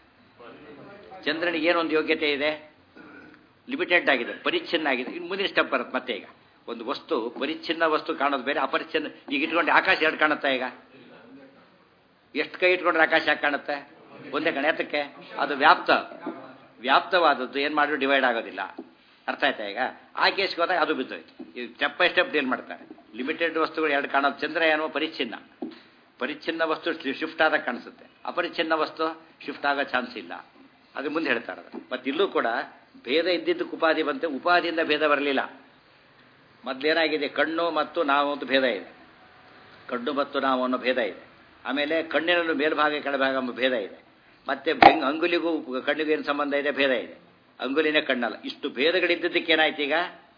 ಚಂದ್ರನಿಗೆ ಏನೊಂದು ಯೋಗ್ಯತೆ ಇದೆ? ಲಿಮಿಟೆಡ್ ಆಗಿದೆ, ಪರಿಚ್ಛಿನ್ನ ಆಗಿದೆ. ಇನ್ನು ಮುಂದಿನ ಸ್ಟೆಪ್ ಬರುತ್ತೆ ಮತ್ತೆ. ಈಗ ಒಂದು ವಸ್ತು ಪರಿಚ್ಛಿನ್ನ ವಸ್ತು ಕಾಣೋದು ಬೇರೆ, ಅಪರಿಚ್ಛಿನ್ನ. ಈಗ ಇಟ್ಕೊಂಡು ಆಕಾಶ ಎರಡು ಕಾಣುತ್ತಾ? ಈಗ ಎಷ್ಟು ಕೈ ಇಟ್ಕೊಂಡ್ರೆ ಆಕಾಶ ಯಾಕೆ ಕಾಣುತ್ತೆ? ಒಂದೇ ಕಣ. ಯಾತಕ್ಕೆ? ಅದು ವ್ಯಾಪ್ತವಾದದ್ದು ಏನು ಮಾಡಿದ್ರು ಡಿವೈಡ್ ಆಗೋದಿಲ್ಲ. ಅರ್ಥ ಆಯ್ತಾ? ಈಗ ಆ ಕೇಸ್ಗೆ ಹೋದಾಗ ಅದು ಬಿದ್ದೋಯ್ತು. ಈಗ ಸ್ಟೆಪ್ ಬೈ ಸ್ಟೆಪ್ ಡೀಲ್ ಮಾಡ್ತಾರೆ. ಲಿಮಿಟೆಡ್ ವಸ್ತುಗಳು ಎರಡು ಕಾಣೋದು. ಚಂದ್ರ ಏನೋ ಪರಿಚ್ಛಿನ್ನ. ಪರಿಚ್ಛಿನ್ನ ವಸ್ತು ಶಿಫ್ಟ್ ಆದಾಗ ಕಾಣಿಸುತ್ತೆ, ಅಪರಿಚ್ಛಿನ್ನ ವಸ್ತು ಶಿಫ್ಟ್ ಆಗೋ ಚಾನ್ಸ್ ಇಲ್ಲ. ಅದು ಮುಂದೆ ಹೇಳ್ತಾರೆ. ಮತ್ತು ಇಲ್ಲೂ ಕೂಡ ಭೇದ ಇದ್ದಿದ್ದಕ್ಕೆ ಉಪಾಧಿ ಬಂತೆ, ಉಪಾಧಿಯಿಂದ ಭೇದ ಬರಲಿಲ್ಲ. ಮೊದಲೇನಾಗಿದೆ? ಕಣ್ಣು ಮತ್ತು ನಾವು ಅಂತ ಭೇದ ಇದೆ. ಕಣ್ಣು ಮತ್ತು ನಾವು ಅನ್ನೋ ಭೇದ ಇದೆ. ಆಮೇಲೆ ಕಣ್ಣಿನಲ್ಲೂ ಮೇಲ್ಭಾಗ ಕೆಳಭಾಗ ಎಂಬ ಭೇದ ಇದೆ. ಮತ್ತೆ ಅಂಗುಲಿಗೂ ಕಣ್ಣಿಗೂ ಏನು ಸಂಬಂಧ ಇದೆ? ಭೇದ ಇದೆ. ಅಂಗುಲಿನೇ ಕಣ್ಣಲ್ಲ. ಇಷ್ಟು ಭೇದಗಳಿದ್ದದ್ದಕ್ಕೆ ಏನಾಯ್ತು? ಈಗ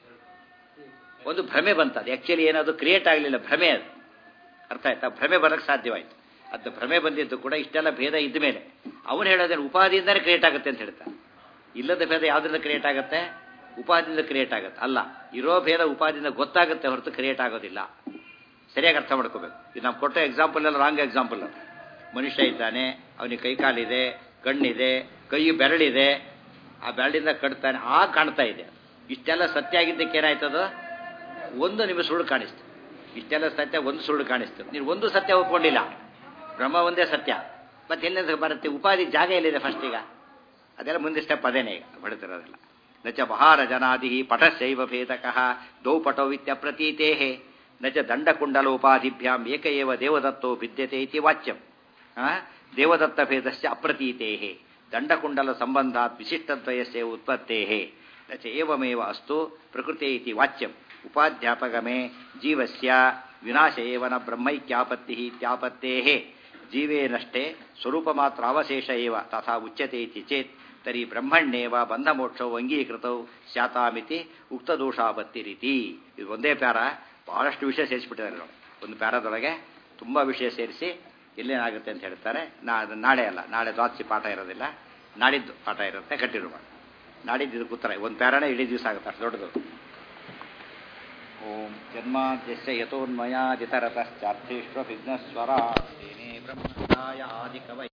ಒಂದು ಭ್ರಮೆ ಬಂತದ್ದು. ಆ್ಯಕ್ಚುಲಿ ಏನದು ಕ್ರಿಯೇಟ್ ಆಗಲಿಲ್ಲ, ಭ್ರಮೆ ಅದು. ಅರ್ಥ ಆಯ್ತಾ? ಭ್ರಮೆ ಬರೋಕ್ಕೆ ಸಾಧ್ಯವಾಯಿತು. ಅದು ಭ್ರಮೆ ಬಂದಿದ್ದು ಕೂಡ ಇಷ್ಟೆಲ್ಲ ಭೇದ ಇದ್ದ ಮೇಲೆ. ಅವನು ಹೇಳೋದೇನು? ಉಪಾಧಿಯಿಂದಲೇ ಕ್ರಿಯೇಟ್ ಆಗುತ್ತೆ ಅಂತ ಹೇಳ್ತಾನೆ. ಇಲ್ಲದ ಭೇದ ಯಾವುದರಿಂದ ಕ್ರಿಯೇಟ್ ಆಗುತ್ತೆ? ಉಪಾಧಿಯಿಂದ ಕ್ರಿಯೇಟ್ ಆಗುತ್ತೆ. ಅಲ್ಲ, ಇರೋ ಭೇದ ಉಪಾಧಿಯಿಂದ ಗೊತ್ತಾಗುತ್ತೆ ಹೊರತು ಕ್ರಿಯೇಟ್ ಆಗೋದಿಲ್ಲ. ಸರಿಯಾಗಿ ಅರ್ಥ ಮಾಡ್ಕೋಬೇಕು. ಇದು ನಾವು ಕೊಟ್ಟ ಎಕ್ಸಾಂಪಲ್ ಎಲ್ಲ ರಾಂಗ್ ಎಕ್ಸಾಂಪಲ್. ಮನುಷ್ಯ ಇದ್ದಾನೆ, ಅವನಿಗೆ ಕೈಕಾಲಿದೆ, ಕಣ್ಣಿದೆ, ಕೈ ಬೆರಳಿದೆ, ಆ ಬೆರಳಿಂದ ಕಟ್ತಾನೆ, ಕಾಣ್ತಾ ಇದೆ. ಇಷ್ಟೆಲ್ಲ ಸತ್ಯ ಆಗಿದ್ದಕ್ಕೆ ಏನಾಯ್ತದು? ಒಂದು ನಿಮಗೆ ಸುಳ್ಳು ಕಾಣಿಸ್ತು. ಇಷ್ಟೆಲ್ಲ ಸತ್ಯ, ಒಂದು ಸುಳ್ಳು ಕಾಣಿಸ್ತು. ನೀವು ಒಂದು ಸತ್ಯ ಒಪ್ಕೊಂಡಿಲ್ಲ. ಬ್ರಹ್ಮ ಒಂದೇ ಸತ್ಯ. ಮತ್ತೆ ಎಲ್ಲಿಂದ ಬರುತ್ತೆ? ಉಪಾಧಿ ಜಾಗ ಎಲ್ಲಿದೆ ಫಸ್ಟ್? ಈಗ ಅದೆಲ್ಲ ಮುಂದೆ ಸ್ಟೆಪ್ ಅದೇನೇ ಈಗ ಬಡ್ತಿರೋದಿಲ್ಲ. ನಚ ಬಹಾರ ಜನಾದಿ ಪಟಶೈವ ಭೇದಕಃ ದೌ ಪಟೋವಿತ್ಯ ಪ್ರತೀತೇ ನಚ ದಂಡಕುಂಡಲೋಪಾಧಿಭ್ಯಾಂ ಏಕ ಏವ ದೇವದತ್ತೋ ಭಿದ್ಯತೆ ಇತಿ ವಾಚ್ಯಂ. ದೇವದತ್ತ ಭೇದಸ್ಯ ಅಪ್ರತೀತೇ ದಂಡಕುಂಡಲ ಸಂಬಂಧಾತ್ ವಿಶಿಷ್ಟದ್ವಯಸ್ಯ ಉತ್ಪತ್ತೇ ನಚ ಏವಮೇವ ಅಸ್ತು ಪ್ರಕೃತೆ ಇತಿ ವಾಚ್ಯಂ. ಉಪಾಧ್ಯಾಪಗಮೇ ಜೀವಸ್ಯ ವಿನಾಶ ಏವನ ಬ್ರಹ್ಮೈಕ್ಯಾಪತ್ತಿ ಇತ್ಯಾಪತ್ತೇ ಜೀವೇನಷ್ಟೇ ಸ್ವರೂಪ ಮಾತ್ರ ಅವಶೇಷ ಏವ ತಥಾ ಉಚ್ಯತೆ ಇತಿ ಚೇತ್ ತರಿ ಬ್ರಹ್ಮಣ್ಯೇವ ಬಂಧಮೋಕ್ಷವು ಅಂಗೀಕೃತವು ಸ್ಯಾತಾಮಿತಿ ಉಕ್ತದೋಷಾಪತ್ತಿ ರೀತಿ. ಇದು ಒಂದೇ ಪ್ಯಾರ, ಬಹಳಷ್ಟು ವಿಷಯ ಸೇರಿಸಿಬಿಟ್ಟಿದ್ದಾರೆ ನಾವು. ಒಂದು ಪ್ಯಾರದೊಳಗೆ ತುಂಬ ವಿಷಯ ಸೇರಿಸಿ ಎಲ್ಲೇನಾಗುತ್ತೆ ಅಂತ ಹೇಳ್ತಾರೆ. ನಾಳೆ ಅಲ್ಲ, ನಾಳೆ ದ್ವಾದಶಿ ಪಾಠ ಇರೋದಿಲ್ಲ, ನಾಡಿದ್ದು ಪಾಠ ಇರುತ್ತೆ. ಕಂಟಿನ್ಯೂ ಮಾಡಿ. ನಾಡಿದ್ದು ಉತ್ತರ ಒಂದು ಪ್ಯಾರನೇ ಇಡೀ ದಿವಸ ಆಗುತ್ತೆ, ಅಷ್ಟು ದೊಡ್ಡದು. ಓಂ ಜನ್ಮಾದ್ಯಸ್ಯ ಯತೋನ್ಮಯಾದಿತರತಶ್ಚಾರ್ಥೇಷ್ವಭಿಘ್ನಸ್ವರಾಟ್ ತೇನೇ ಬ್ರಹ್ಮಹೃದಾಯ ಆದಿಕವಯೇ